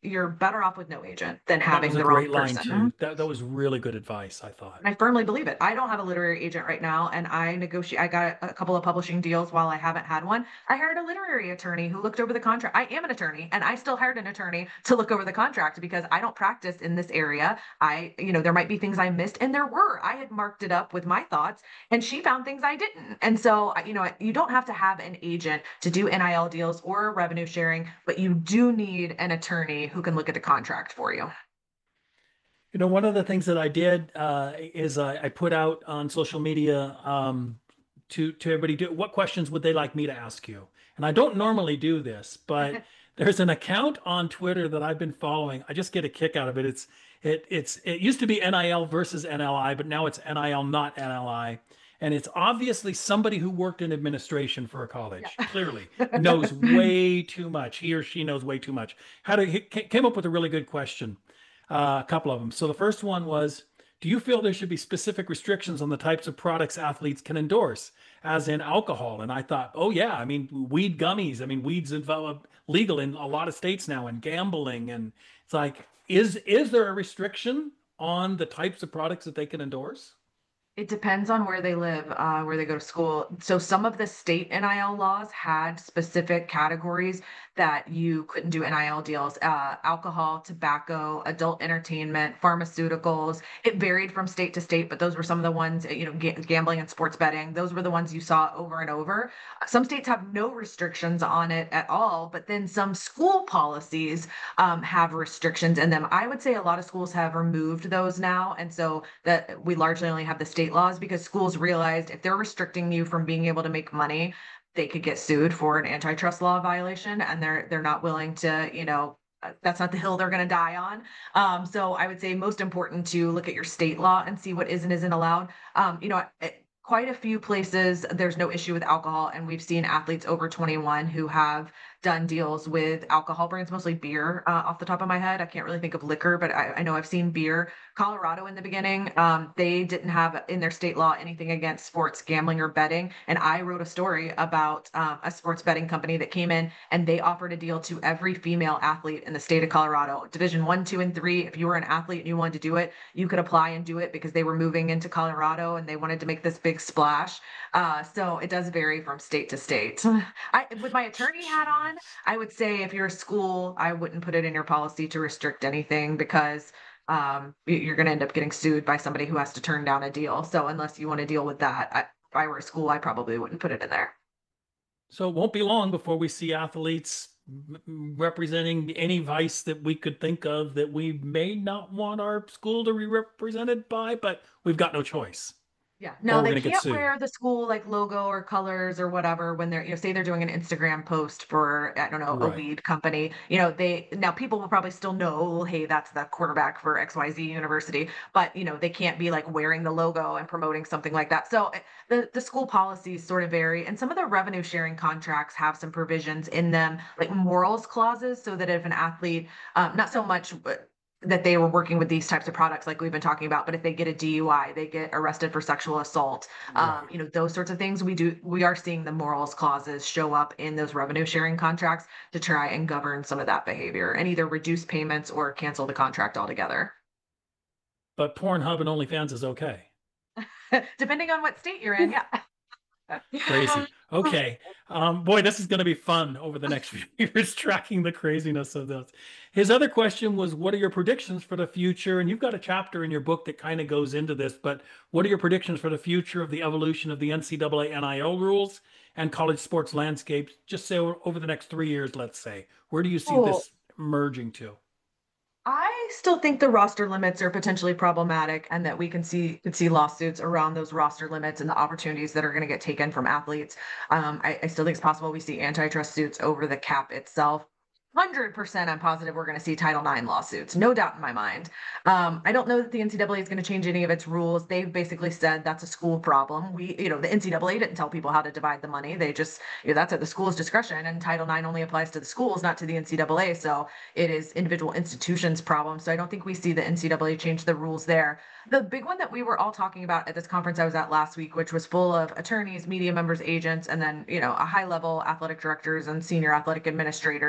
you're better off with no agent than That was having a the wrong great line person. too. That was really good advice, I thought. And I firmly believe it. I don't have a literary agent right now, and I got a couple of publishing deals while I haven't had one. I hired a literary attorney who looked over the contract. I am an attorney, and I still hired an attorney to look over the contract because I don't practice in this area. There might be things I missed, and there were. I had marked it up with my thoughts, and she found things I didn't. And so, you don't have to have an agent to do NIL deals or revenue sharing, but you do need an attorney who can look at the contract for you. One of the things that I did is I put out on social media to everybody, what questions would they like me to ask you? And I don't normally do this, but there's an account on Twitter that I've been following. I just get a kick out of it. It used to be NIL versus NLI, but now it's NIL, not NLI. And it's obviously somebody who worked in administration for a college, clearly knows way too much. He or she knows way too much. Came up with a really good question. A couple of them. So the first one was, do you feel there should be specific restrictions on the types of products athletes can endorse, as in alcohol? And I thought, oh yeah, I mean, weed gummies. I mean, weed's legal in a lot of states now, and gambling. And it's like, is there a restriction on the types of products that they can endorse? It depends on where they live, where they go to school. So some of the state NIL laws had specific categories that you couldn't do NIL deals, alcohol, tobacco, adult entertainment, pharmaceuticals. It varied from state to state, but those were some of the ones, gambling and sports betting. Those were the ones you saw over and over. Some states have no restrictions on it at all, but then some school policies have restrictions in them. I would say a lot of schools have removed those now. And so that we largely only have the state laws because schools realized if they're restricting you from being able to make money, they could get sued for an antitrust law violation, and they're not willing to, that's not the hill they're going to die on. So I would say most important to look at your state law and see what is and isn't allowed. Quite a few places there's no issue with alcohol, and we've seen athletes over 21 who have done deals with alcohol brands, mostly beer. Off the top of my head, I can't really think of liquor, but I know I've seen beer. Colorado in the beginning, they didn't have in their state law anything against sports gambling or betting. And I wrote a story about a sports betting company that came in and they offered a deal to every female athlete in the state of Colorado, Division 1, 2, and 3. If you were an athlete and you wanted to do it, you could apply and do it because they were moving into Colorado and they wanted to make this big splash. So it does vary from state to state. With my attorney hat on, I would say if you're a school, I wouldn't put it in your policy to restrict anything because you're going to end up getting sued by somebody who has to turn down a deal. So unless you want to deal with that, if I were a school, I probably wouldn't put it in there. So it won't be long before we see athletes representing any vice that we could think of that we may not want our school to be represented by, but we've got no choice. Yeah, no, they can't wear the school like logo or colors or whatever when they're, say they're doing an Instagram post for, I don't know, a weed company. Now people will probably still know, hey, that's the quarterback for XYZ University, but they can't be like wearing the logo and promoting something like that. So the school policies sort of vary, and some of the revenue sharing contracts have some provisions in them, like morals clauses, so that if an athlete, not so much that they were working with these types of products like we've been talking about, but if they get a DUI, they get arrested for sexual assault, those sorts of things, we are seeing the morals clauses show up in those revenue sharing contracts to try and govern some of that behavior and either reduce payments or cancel the contract altogether. But Pornhub and OnlyFans is okay. Depending on what state you're in, yeah. Crazy. Okay. Boy, this is going to be fun over the next few years, tracking the craziness of this. His other question was, what are your predictions for the future? And you've got a chapter in your book that kind of goes into this, but what are your predictions for the future of the evolution of the NCAA NIL rules and college sports landscapes? Just say over the next 3 years, let's say, where do you see this merging to? I still think the roster limits are potentially problematic and that we can see lawsuits around those roster limits and the opportunities that are going to get taken from athletes. I still think it's possible we see antitrust suits over the cap itself. 100% I'm positive we're going to see Title IX lawsuits, no doubt in my mind. I don't know that the NCAA is going to change any of its rules. They've basically said that's a school problem. The NCAA didn't tell people how to divide the money. They just, that's at the school's discretion, and Title IX only applies to the schools, not to the NCAA. So it is individual institutions' problem. So I don't think we see the NCAA change the rules there. The big one that we were all talking about at this conference I was at last week, which was full of attorneys, media members, agents, and then, a high level athletic directors and senior athletic administrators.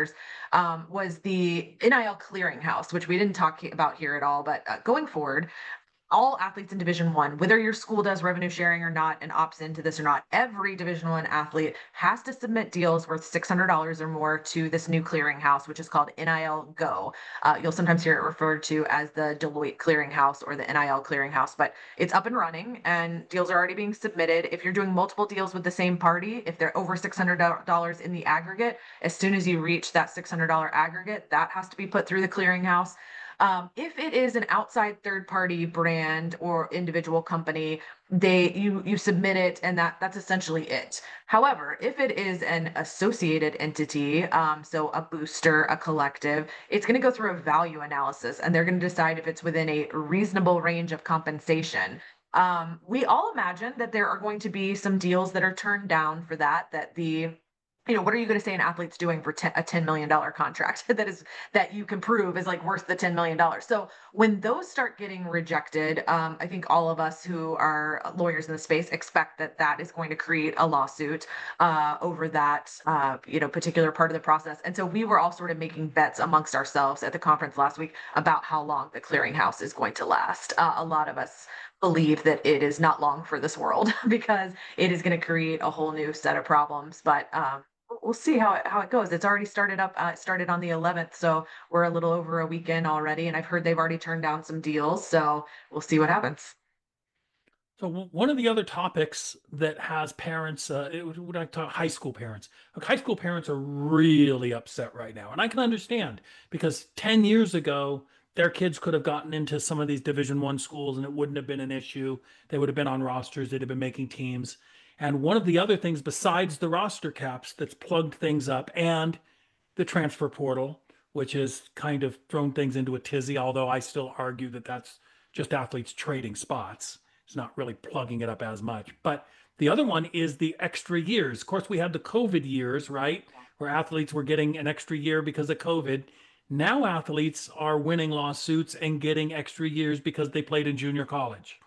was the NIL clearinghouse, which we didn't talk about here at all. But going forward, all athletes in Division One, whether your school does revenue sharing or not and opts into this or not, every Division One athlete has to submit deals worth $600 or more to this new clearinghouse, which is called NIL Go. You'll sometimes hear it referred to as the Deloitte Clearinghouse or the NIL Clearinghouse, but it's up and running and deals are already being submitted. If you're doing multiple deals with the same party, if they're over $600 in the aggregate, as soon as you reach that $600 aggregate, that has to be put through the clearinghouse. If it is an outside third party brand or individual company, you submit it and that's essentially it. However, if it is an associated entity, so a booster, a collective, it's going to go through a value analysis and they're going to decide if it's within a reasonable range of compensation. We all imagine that there are going to be some deals that are turned down for that what are you going to say an athlete's doing for a $10 million contract that you can prove is like worth the $10 million. So when those start getting rejected, I think all of us who are lawyers in the space expect that is going to create a lawsuit over that particular part of the process. And so we were all sort of making bets amongst ourselves at the conference last week about how long the clearinghouse is going to last. A lot of us believe that it is not long for this world because it is going to create a whole new set of problems. But we'll see how it goes. It's already started up. It started on the 11th, so we're a little over a weekend already, and I've heard they've already turned down some deals. So we'll see what happens. So one of the other topics that has parents, when I talk high school parents, look, high school parents are really upset right now, and I can understand because 10 years ago their kids could have gotten into some of these Division One schools and it wouldn't have been an issue. They would have been on rosters. They'd have been making teams. And one of the other things besides the roster caps that's plugged things up and the transfer portal, which has kind of thrown things into a tizzy, although I still argue that that's just athletes trading spots. It's not really plugging it up as much. But the other one is the extra years. Of course, we had the COVID years, right? Where athletes were getting an extra year because of COVID. Now athletes are winning lawsuits and getting extra years because they played in junior college.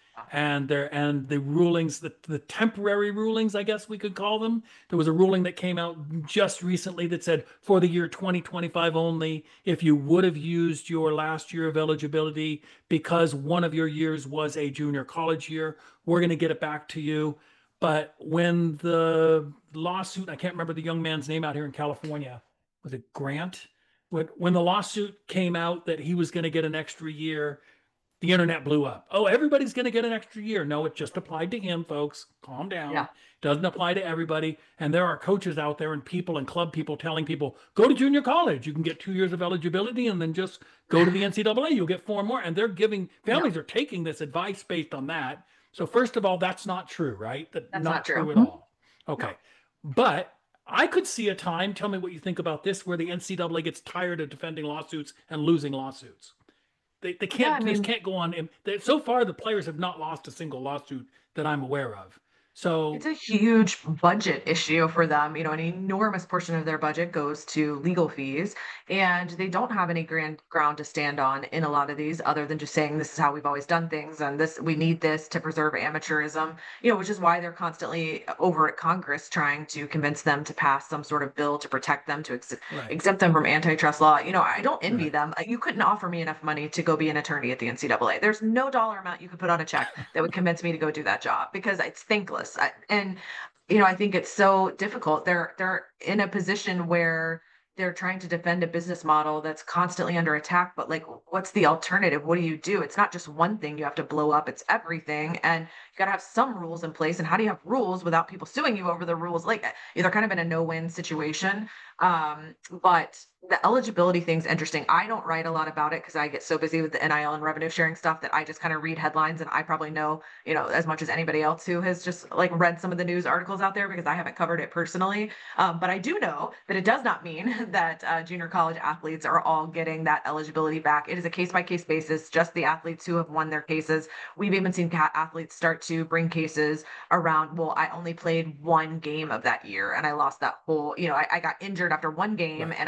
And the rulings, the temporary rulings, I guess we could call them. There was a ruling that came out just recently that said for the year 2025 only, if you would have used your last year of eligibility because one of your years was a junior college year, we're going to get it back to you. But when the lawsuit, I can't remember the young man's name out here in California, was it Grant? When the lawsuit came out that he was going to get an extra year, the internet blew up. Oh, everybody's going to get an extra year. No, it just applied to him, folks. Calm down. Yeah. Doesn't apply to everybody. And there are coaches out there and people and club people telling people, go to junior college. You can get 2 years of eligibility and then just go to the NCAA. You'll get 4 more. And they're giving, families are taking this advice based on that. So first of all, that's not true, right? That's not true at all. Okay. No. But I could see a time, tell me what you think about this, where the NCAA gets tired of defending lawsuits and losing lawsuits. They can't, this can't go on. So far, the players have not lost a single lawsuit that I'm aware of. So it's a huge budget issue for them. An enormous portion of their budget goes to legal fees, and they don't have any ground to stand on in a lot of these other than just saying this is how we've always done things and we need this to preserve amateurism, which is why they're constantly over at Congress trying to convince them to pass some sort of bill to protect them, to exempt them from antitrust law. I don't envy them. You couldn't offer me enough money to go be an attorney at the NCAA. There's no dollar amount you could put on a check that would convince me to go do that job because it's thankless. I think it's so difficult. They're in a position where they're trying to defend a business model that's constantly under attack, but what's the alternative? What do? It's not just one thing you have to blow up, it's everything. And you got to have some rules in place. And how do you have rules without people suing you over the rules? They're kind of in a no-win situation. But the eligibility thing's interesting. I don't write a lot about it because I get so busy with the NIL and revenue sharing stuff that I just kind of read headlines, and I probably know, as much as anybody else who has just read some of the news articles out there because I haven't covered it personally. But I do know that it does not mean that junior college athletes are all getting that eligibility back. It is a case-by-case basis, just the athletes who have won their cases. We've even seen athletes start to bring cases around, well, I only played one game of that year and I lost that whole, I got injured after one game and I lost my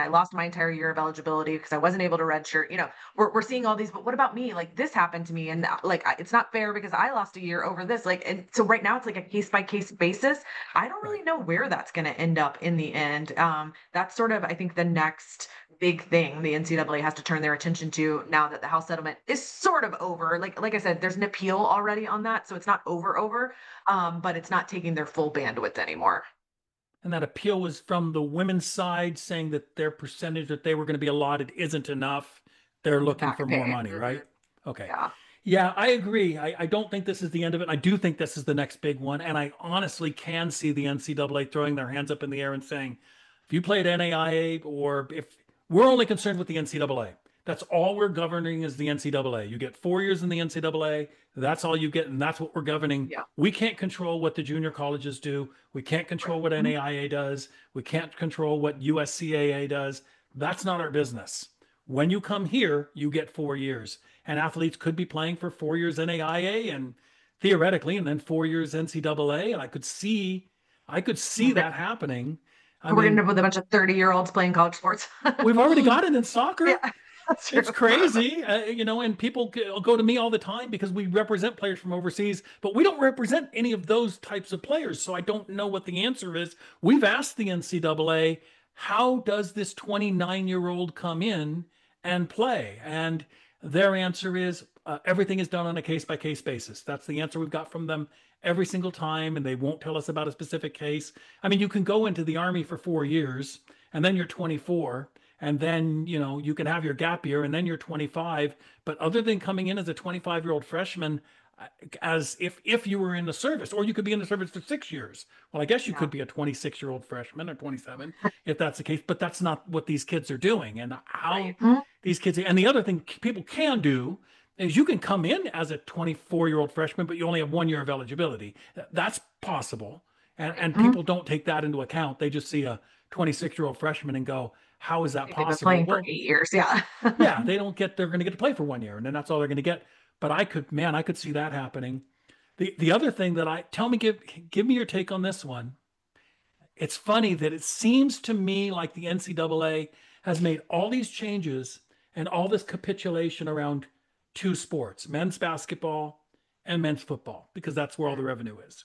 entire year of eligibility because I wasn't able to redshirt. We're seeing all these, but what about me? Like this happened to me, and it's not fair because I lost a year over this. Like, and so right now it's like a case by case basis. I don't really know where that's going to end up in the end. That's sort of, I think, the next big thing the NCAA has to turn their attention to now that the House settlement is sort of over. Like I said, there's an appeal already on that, so it's not over. But it's not taking their full bandwidth anymore. And that appeal was from the women's side saying that their percentage that they were going to be allotted isn't enough. They're looking for more money, right? Okay. Yeah. Yeah, I agree. I don't think this is the end of it. I do think this is the next big one. And I honestly can see the NCAA throwing their hands up in the air and saying, if you played NAIA, or if we're only concerned with the NCAA, that's all we're governing is the NCAA. You get 4 years in the NCAA. That's all you get. And that's what we're governing. Yeah. We can't control what the junior colleges do. We can't control what NAIA does. We can't control what USCAA does. That's not our business. When you come here, you get 4 years. And athletes could be playing for 4 years NAIA and theoretically, and then 4 years NCAA. And I could see that happening. We're going to end up with a bunch of 30-year-olds playing college sports. We've already got it in soccer. Yeah, it's crazy, and people go to me all the time because we represent players from overseas, but we don't represent any of those types of players. So I don't know what the answer is. We've asked the NCAA, how does this 29-year-old come in and play? And their answer is everything is done on a case-by-case basis. That's the answer we've got from them every single time, and they won't tell us about a specific case. I mean, you can go into the Army for 4 years, and then you're 24, and then, you can have your gap year, and then you're 25. But other than coming in as a 25-year-old freshman, as if you were in the service, or you could be in the service for 6 years. Well, I guess you could be a 26-year-old freshman or 27 if that's the case, but that's not what these kids are doing. And how these kids, and the other thing people can do is you can come in as a 24-year-old freshman, but you only have 1 year of eligibility. That's possible. And people don't take that into account. They just see a 26-year-old freshman and go, how is that possible? Playing for 8 years. Yeah. Yeah. They're going to get to play for 1 year, and then that's all they're going to get. But I could see that happening. The other thing that give me your take on this one. It's funny that it seems to me like the NCAA has made all these changes and all this capitulation around two sports, men's basketball and men's football, because that's where all the revenue is.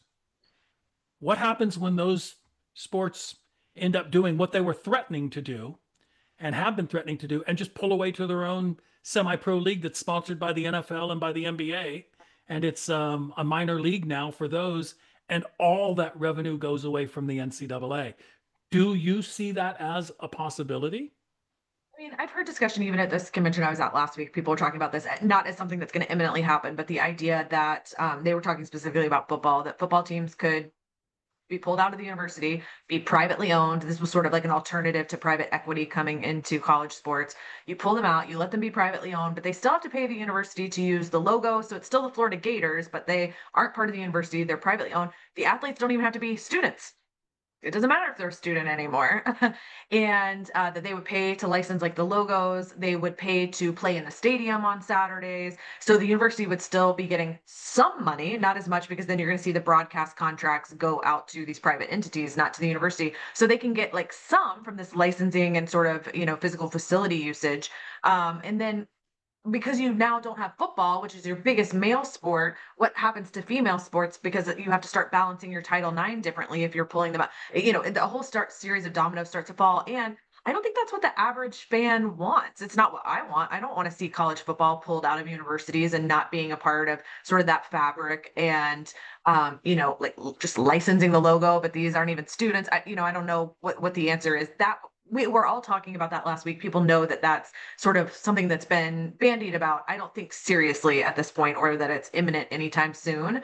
What happens when those sports end up doing what they were threatening to do and have been threatening to do and just pull away to their own semi-pro league that's sponsored by the NFL and by the NBA? And it's a minor league now for those, and all that revenue goes away from the NCAA. Do you see that as a possibility? I mean, I've heard discussion even at this convention I was at last week. People were talking about this, not as something that's going to imminently happen, but the idea that they were talking specifically about football, that football teams could be pulled out of the university, be privately owned. This was sort of like an alternative to private equity coming into college sports. You pull them out, you let them be privately owned, but they still have to pay the university to use the logo. So it's still the Florida Gators, but they aren't part of the university. They're privately owned. The athletes don't even have to be students. It doesn't matter if they're a student anymore. And that they would pay to license like the logos, they would pay to play in the stadium on Saturdays. So the university would still be getting some money, not as much, because then you're going to see the broadcast contracts go out to these private entities, not to the university. So they can get like some from this licensing and sort of, physical facility usage. And then because you now don't have football, which is your biggest male sport, what happens to female sports? Because you have to start balancing your Title IX differently if you're pulling them out. The whole series of dominoes starts to fall. And I don't think that's what the average fan wants. It's not what I want. I don't want to see college football pulled out of universities and not being a part of sort of that fabric and, like just licensing the logo, but these aren't even students. I don't know what the answer is. That we were all talking about that last week. People know that that's sort of something that's been bandied about. I don't think seriously at this point, or that it's imminent anytime soon.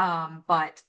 But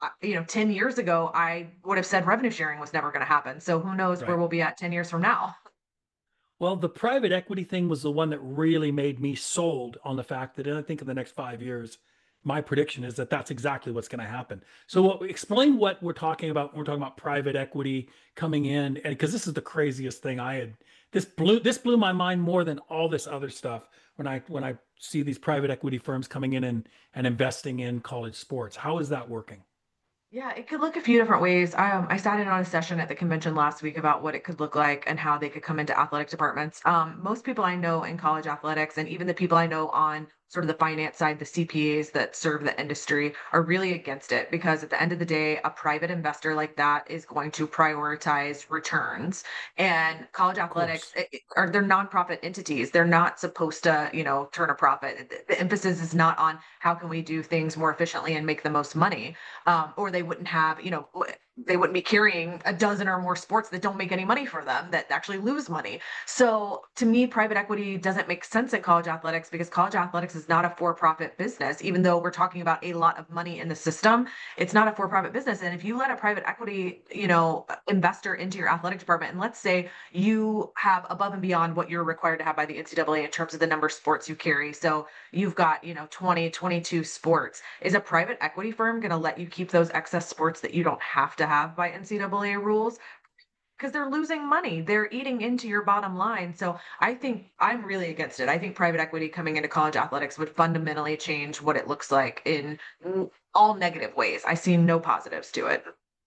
10 years ago, I would have said revenue sharing was never going to happen. So who knows where we'll be at 10 years from now. Well, the private equity thing was the one that really made me sold on the fact that I think in the next 5 years, my prediction is that that's exactly what's going to happen. So explain what we're talking about when we're talking about private equity coming in, and because this is the craziest thing this blew my mind more than all this other stuff when I see these private equity firms coming in and investing in college sports. How is that working? Yeah, it could look a few different ways. I sat in on a session at the convention last week about what it could look like and how they could come into athletic departments. Most people I know in college athletics, and even the people I know on sort of the finance side, the CPAs that serve the industry, are really against it because at the end of the day, a private investor like that is going to prioritize returns. And college Of athletics course. are they're nonprofit entities. They're not supposed to, turn a profit. The emphasis is not on how can we do things more efficiently and make the most money, or they wouldn't have, they wouldn't be carrying a dozen or more sports that don't make any money for them, that actually lose money. So to me, private equity doesn't make sense in college athletics because college athletics is not a for-profit business. Even though we're talking about a lot of money in the system, it's not a for-profit business. And if you let a private equity, investor into your athletic department, and let's say you have above and beyond what you're required to have by the NCAA in terms of the number of sports you carry. So you've got, 20, 22 sports. Is a private equity firm going to let you keep those excess sports that you don't have to have by NCAA rules? Because they're losing money. They're eating into your bottom line. So I think I'm really against it. I think private equity coming into college athletics would fundamentally change what it looks like in all negative ways. I see no positives to it.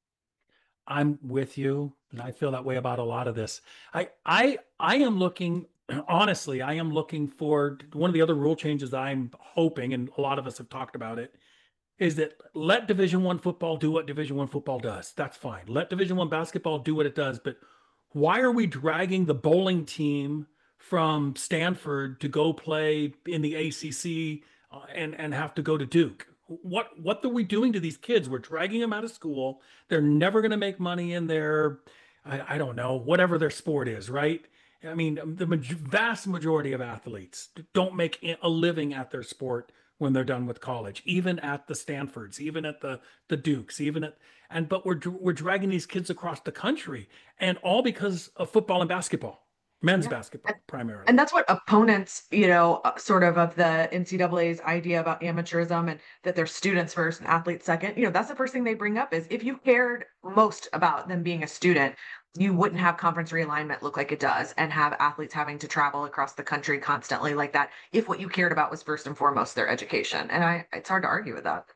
I'm with you, and I feel that way about a lot of this. I am looking honestly, I am looking for one of the other rule changes I'm hoping, and a lot of us have talked about it, is that let Division One football do what Division One football does. That's fine. Let Division One basketball do what it does. But why are we dragging the bowling team from Stanford to go play in the ACC, and have to go to Duke? What are we doing to these kids? We're dragging them out of school. They're never going to make money in their, I don't know, whatever their sport is, right? I mean, the vast majority of athletes don't make a living at their sport when they're done with college, even at the Stanfords, even at the Dukes, even at, and but we're dragging these kids across the country, and all because of football and basketball, men's Yeah. basketball And primarily. that's what opponents, sort of the NCAA's idea about amateurism and that they're students first and athletes second. That's the first thing they bring up is if you cared most about them being a student, you wouldn't have conference realignment look like it does and have athletes having to travel across the country constantly like that. If what you cared about was first and foremost their education. And it's hard to argue with that.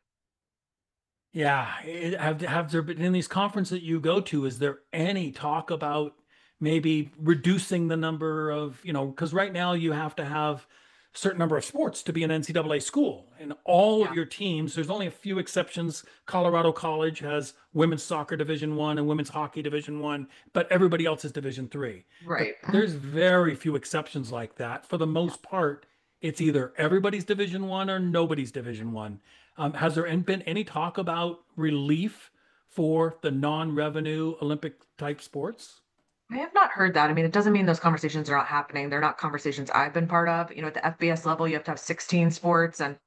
Yeah, have there been in these conferences that you go to, is there any talk about maybe reducing the number of, because right now you have to have a certain number of sports to be an NCAA school, and all of Yeah. your teams, there's only a few exceptions. Colorado College has women's soccer Division One and women's hockey Division One, but everybody else is Division Three. But Right. there's very few exceptions like that. For the Yeah. most part, it's either everybody's Division One or nobody's Division One. Has there been any talk about relief for the non-revenue Olympic type sports? I have not heard that. I mean, it doesn't mean those conversations are not happening. They're not conversations I've been part of. At the FBS level, you have to have 16 sports, and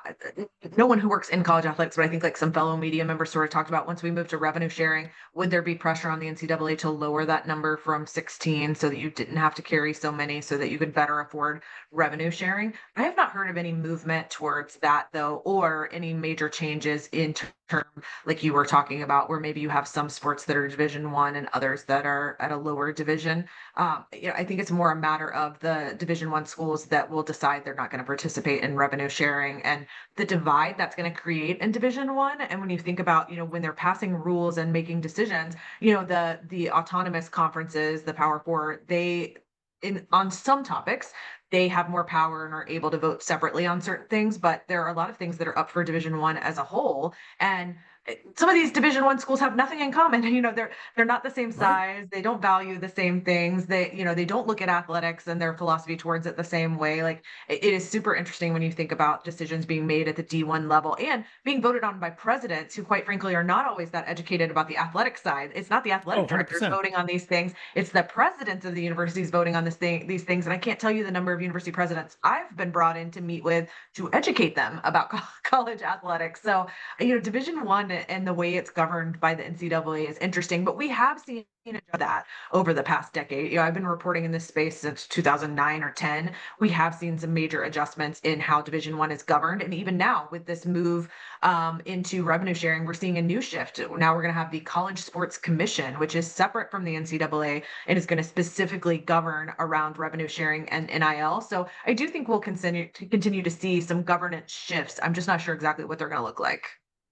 no one who works in college athletics, but I think like some fellow media members sort of talked about once we move to revenue sharing, would there be pressure on the NCAA to lower that number from 16 so that you didn't have to carry so many so that you could better afford revenue sharing? I have not heard of any movement towards that though, or any major changes in term like you were talking about, where maybe you have some sports that are Division One and others that are at a lower division. I think it's more a matter of the Division One schools that will decide they're not going to participate in revenue sharing and the divide that's going to create in Division One. And when you think about, when they're passing rules and making decisions, the autonomous conferences, the Power Four, they in on some topics they have more power and are able to vote separately on certain things, but there are a lot of things that are up for Division One as a whole, and some of these Division One schools have nothing in common. They're not the same Right. size. They don't value the same things. They don't look at athletics and their philosophy towards it the same way. Like it is super interesting when you think about decisions being made at the D1 level and being voted on by presidents who, quite frankly, are not always that educated about the athletic side. It's not the Oh, athletic directors 100%. voting on these things. It's the presidents of the universities voting on these things. And I can't tell you the number of university presidents I've been brought in to meet with to educate them about college athletics. So Division One and the way it's governed by the NCAA is interesting, but we have seen that over the past decade. I've been reporting in this space since 2009 or 10. We have seen some major adjustments in how Division One is governed, and even now with this move into revenue sharing, we're seeing a new shift. Now we're going to have the College Sports Commission, which is separate from the NCAA and is going to specifically govern around revenue sharing and NIL. So I do think we'll continue to see some governance shifts. I'm just not sure exactly what they're going to look like.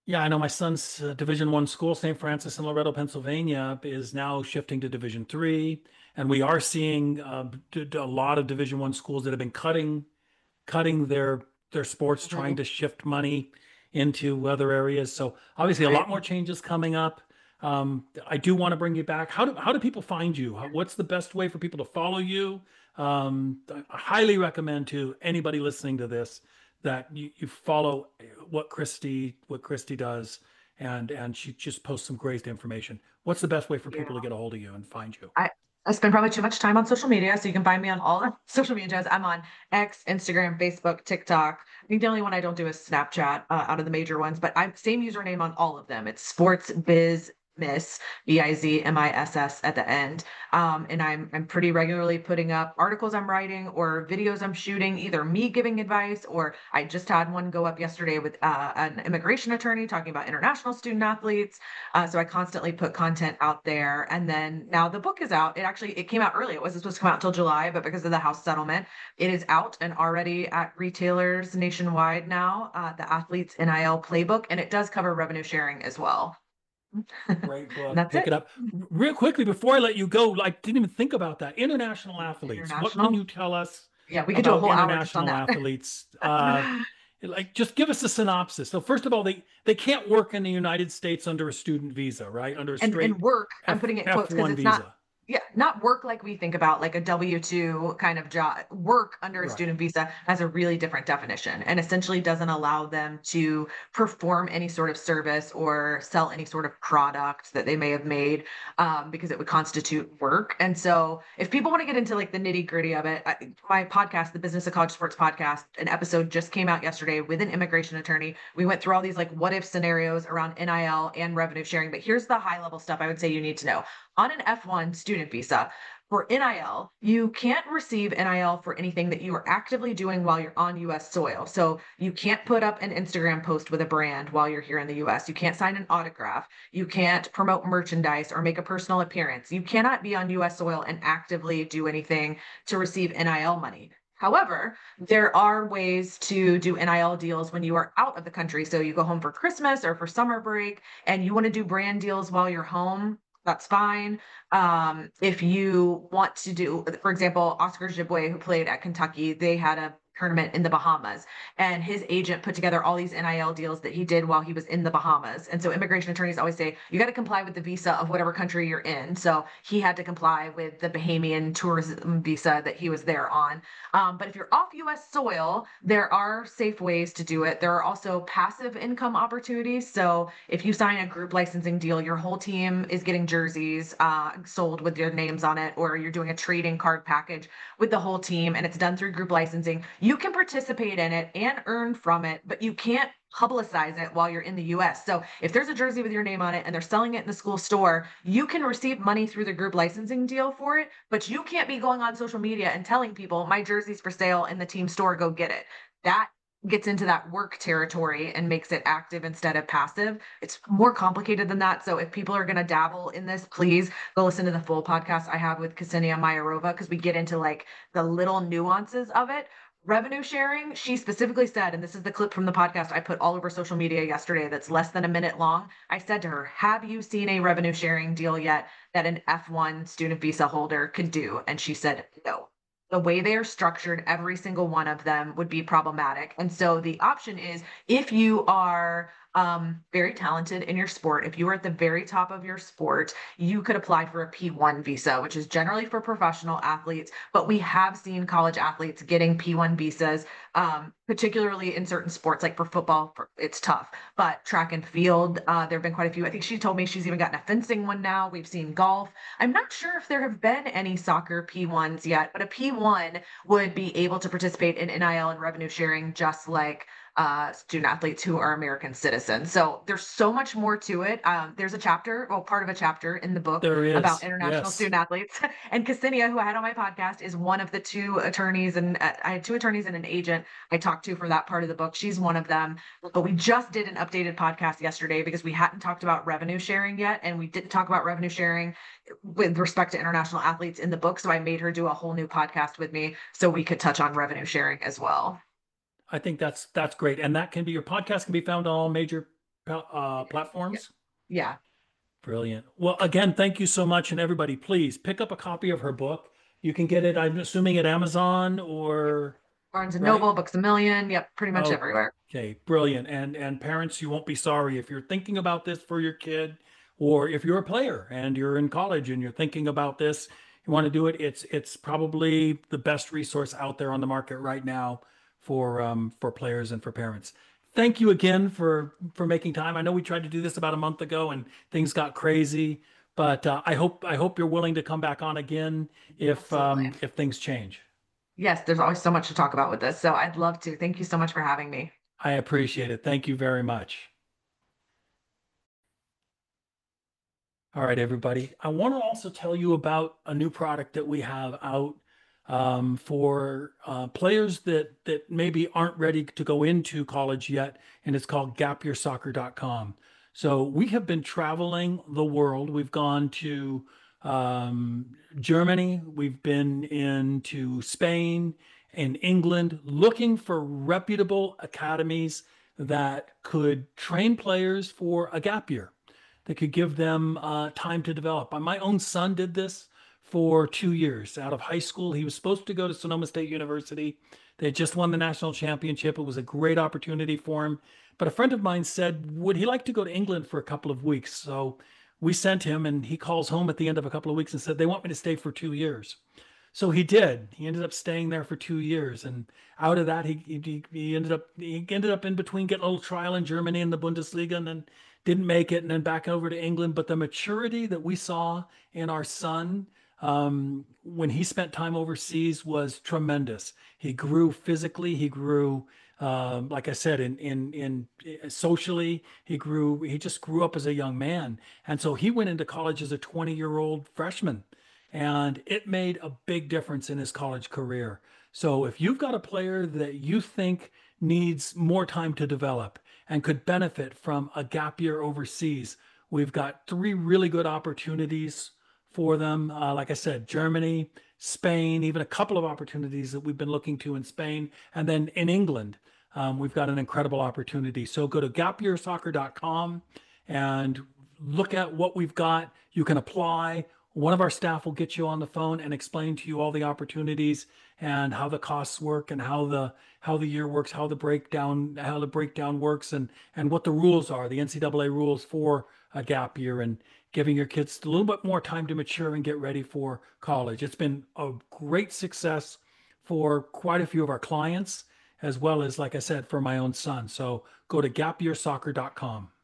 Yeah, I know my son's Division One school, St. Francis in Loretto, Pennsylvania, is now shifting to Division Three, and we are seeing a lot of Division One schools that have been cutting their sports, trying Mhm. to shift money into other areas. So obviously, a Right. lot more changes coming up. I do want to bring you back. How do people find you? What's the best way for people to follow you? I highly recommend to anybody listening to this that you follow what Christy does, and she just posts some great information. What's the best way for people to Yeah. get a hold of you and find you? I I spend probably too much time on social media, so you can find me on all the social medias. I'm on X, Instagram, Facebook, TikTok. I think the only one I don't do is Snapchat, out of the major ones, but I'm same username on all of them. It's Sports Biz Miss, Bizmiss at the end. And I'm pretty regularly putting up articles I'm writing or videos I'm shooting, either me giving advice or I just had one go up yesterday with an immigration attorney talking about international student athletes. So I constantly put content out there. And then now the book is out. It came out early. It wasn't supposed to come out until July, but because of the House settlement, it is out and already at retailers nationwide now. The Athletes NIL Playbook, and it does cover revenue sharing as well. Great And book. that's Pick it. it up. Real quickly before I let you go, like didn't even think about that. International athletes. What can International. you tell us Yeah, we could do a about whole hour just on international that. athletes? Like just give us a synopsis. So first of all, they can't work in the United States under a student visa, right? Under a And straight work, I'm F putting it in quotes because F1 it's not, visa. yeah, not work like we think about, like a W-2 kind of job. Work under a Right. student visa has a really different definition and essentially doesn't allow them to perform any sort of service or sell any sort of product that they may have made, because it would constitute work. And so if people want to get into like the nitty-gritty of it, my podcast, the Business of College Sports podcast, an episode just came out yesterday with an immigration attorney. We went through all these like what if scenarios around NIL and revenue sharing, but here's the high level stuff I would say you need to know. On an F1 student visa, for NIL, you can't receive NIL for anything that you are actively doing while you're on US soil. So you can't put up an Instagram post with a brand while you're here in the US. You can't sign an autograph. You can't promote merchandise or make a personal appearance. You cannot be on US soil and actively do anything to receive NIL money. However, there are ways to do NIL deals when you are out of the country. So you go home for Christmas or for summer break and you want to do brand deals while you're home, that's fine. If you want to do, for example, Oscar Jibwe, who played at Kentucky, they had a tournament in the Bahamas, and his agent put together all these NIL deals that he did while he was in the Bahamas. And so immigration attorneys always say you got to comply with the visa of whatever country you're in. So he had to comply with the Bahamian tourism visa that he was there on. But if you're off US soil, there are safe ways to do it. There are also passive income opportunities. So if you sign a group licensing deal, your whole team is getting jerseys sold with your names on it, or you're doing a trading card package with the whole team and it's done through group licensing. You can participate in it and earn from it, but you can't publicize it while you're in the US. So if there's a jersey with your name on it and they're selling it in the school store, you can receive money through the group licensing deal for it, but you can't be going on social media and telling people my jersey's for sale in the team store, go get it. That gets into that work territory and makes it active instead of passive. It's more complicated than that. So if people are going to dabble in this, please go listen to the full podcast I have with Ksenia Mayarova because we get into like the little nuances of it. Revenue sharing, she specifically said, and this is the clip from the podcast I put all over social media yesterday that's less than a minute long. I said to her, have you seen a revenue sharing deal yet that an F1 student visa holder could do? And she said, no. The way they are structured, every single one of them would be problematic. And so the option is if you are very talented in your sport, if you are at the very top of your sport, you could apply for a P1 visa, which is generally for professional athletes. But we have seen college athletes getting P1 visas, particularly in certain sports, like for football, it's tough. But track and field, there have been quite a few. I think she told me she's even gotten a fencing one now. We've seen golf. I'm not sure if there have been any soccer P1s yet, but a P1 would be able to participate in NIL and revenue sharing just like student athletes who are American citizens. So there's so much more to it. There's a chapter, well, part of a chapter in the book There about is. international Yes. student athletes. And Ksenia, who I had on my podcast, is one of the two attorneys, and I had two attorneys and an agent I talked to for that part of the book. She's one of them. But we just did an updated podcast yesterday because we hadn't talked about revenue sharing yet, and we didn't talk about revenue sharing with respect to international athletes in the book. So I made her do a whole new podcast with me so we could touch on revenue sharing as well. I think that's great. And that can be your podcast can be found on all major platforms? Yeah. Brilliant. Well, again, thank you so much. And everybody, please pick up a copy of her book. You can get it, I'm assuming, at Amazon or, Barnes and right? Noble, Books a Million. Yep, pretty much everywhere. Okay, brilliant. And parents, you won't be sorry if you're thinking about this for your kid, or if you're a player and you're in college and you're thinking about this, you want to do it. It's probably the best resource out there on the market right now for players and for parents. Thank you again for making time. I know we tried to do this about a month ago and things got crazy, but I hope you're willing to come back on again Absolutely. if things change. Yes, there's always so much to talk about with this. So I'd love to. Thank you so much for having me. I appreciate it. Thank you very much. All right, everybody. I want to also tell you about a new product that we have out for players that maybe aren't ready to go into college yet, and it's called GapYourSoccer.com. So we have been traveling the world. We've gone to Germany, we've been into Spain and England, looking for reputable academies that could train players for a gap year that could give them time to develop. My own son did this for 2 years out of high school. He was supposed to go to Sonoma State University. They had just won the national championship. It was a great opportunity for him. But a friend of mine said, would he like to go to England for a couple of weeks? So we sent him, and he calls home at the end of a couple of weeks and said, they want me to stay for 2 years. So he did. He ended up staying there for 2 years, and out of that, he ended up in between getting a little trial in Germany in the Bundesliga, and then didn't make it, and then back over to England. But the maturity that we saw in our son when he spent time overseas was tremendous. He grew physically. He grew, like I said, in socially. He grew. He just grew up as a young man, and so he went into college as a 20-year-old freshman, and it made a big difference in his college career. So if you've got a player that you think needs more time to develop and could benefit from a gap year overseas, we've got three really good opportunities for them. Like I said, Germany, Spain, even a couple of opportunities that we've been looking to in Spain, and then in England, we've got an incredible opportunity. So go to gapyearsoccer.com and look at what we've got. You can apply. One of our staff will get you on the phone and explain to you all the opportunities and how the costs work and how the year works, how the breakdown works, and what the rules are, the NCAA rules for a gap year, and giving your kids a little bit more time to mature and get ready for college. It's been a great success for quite a few of our clients, as well as, like I said, for my own son. So go to gapyearsoccer.com.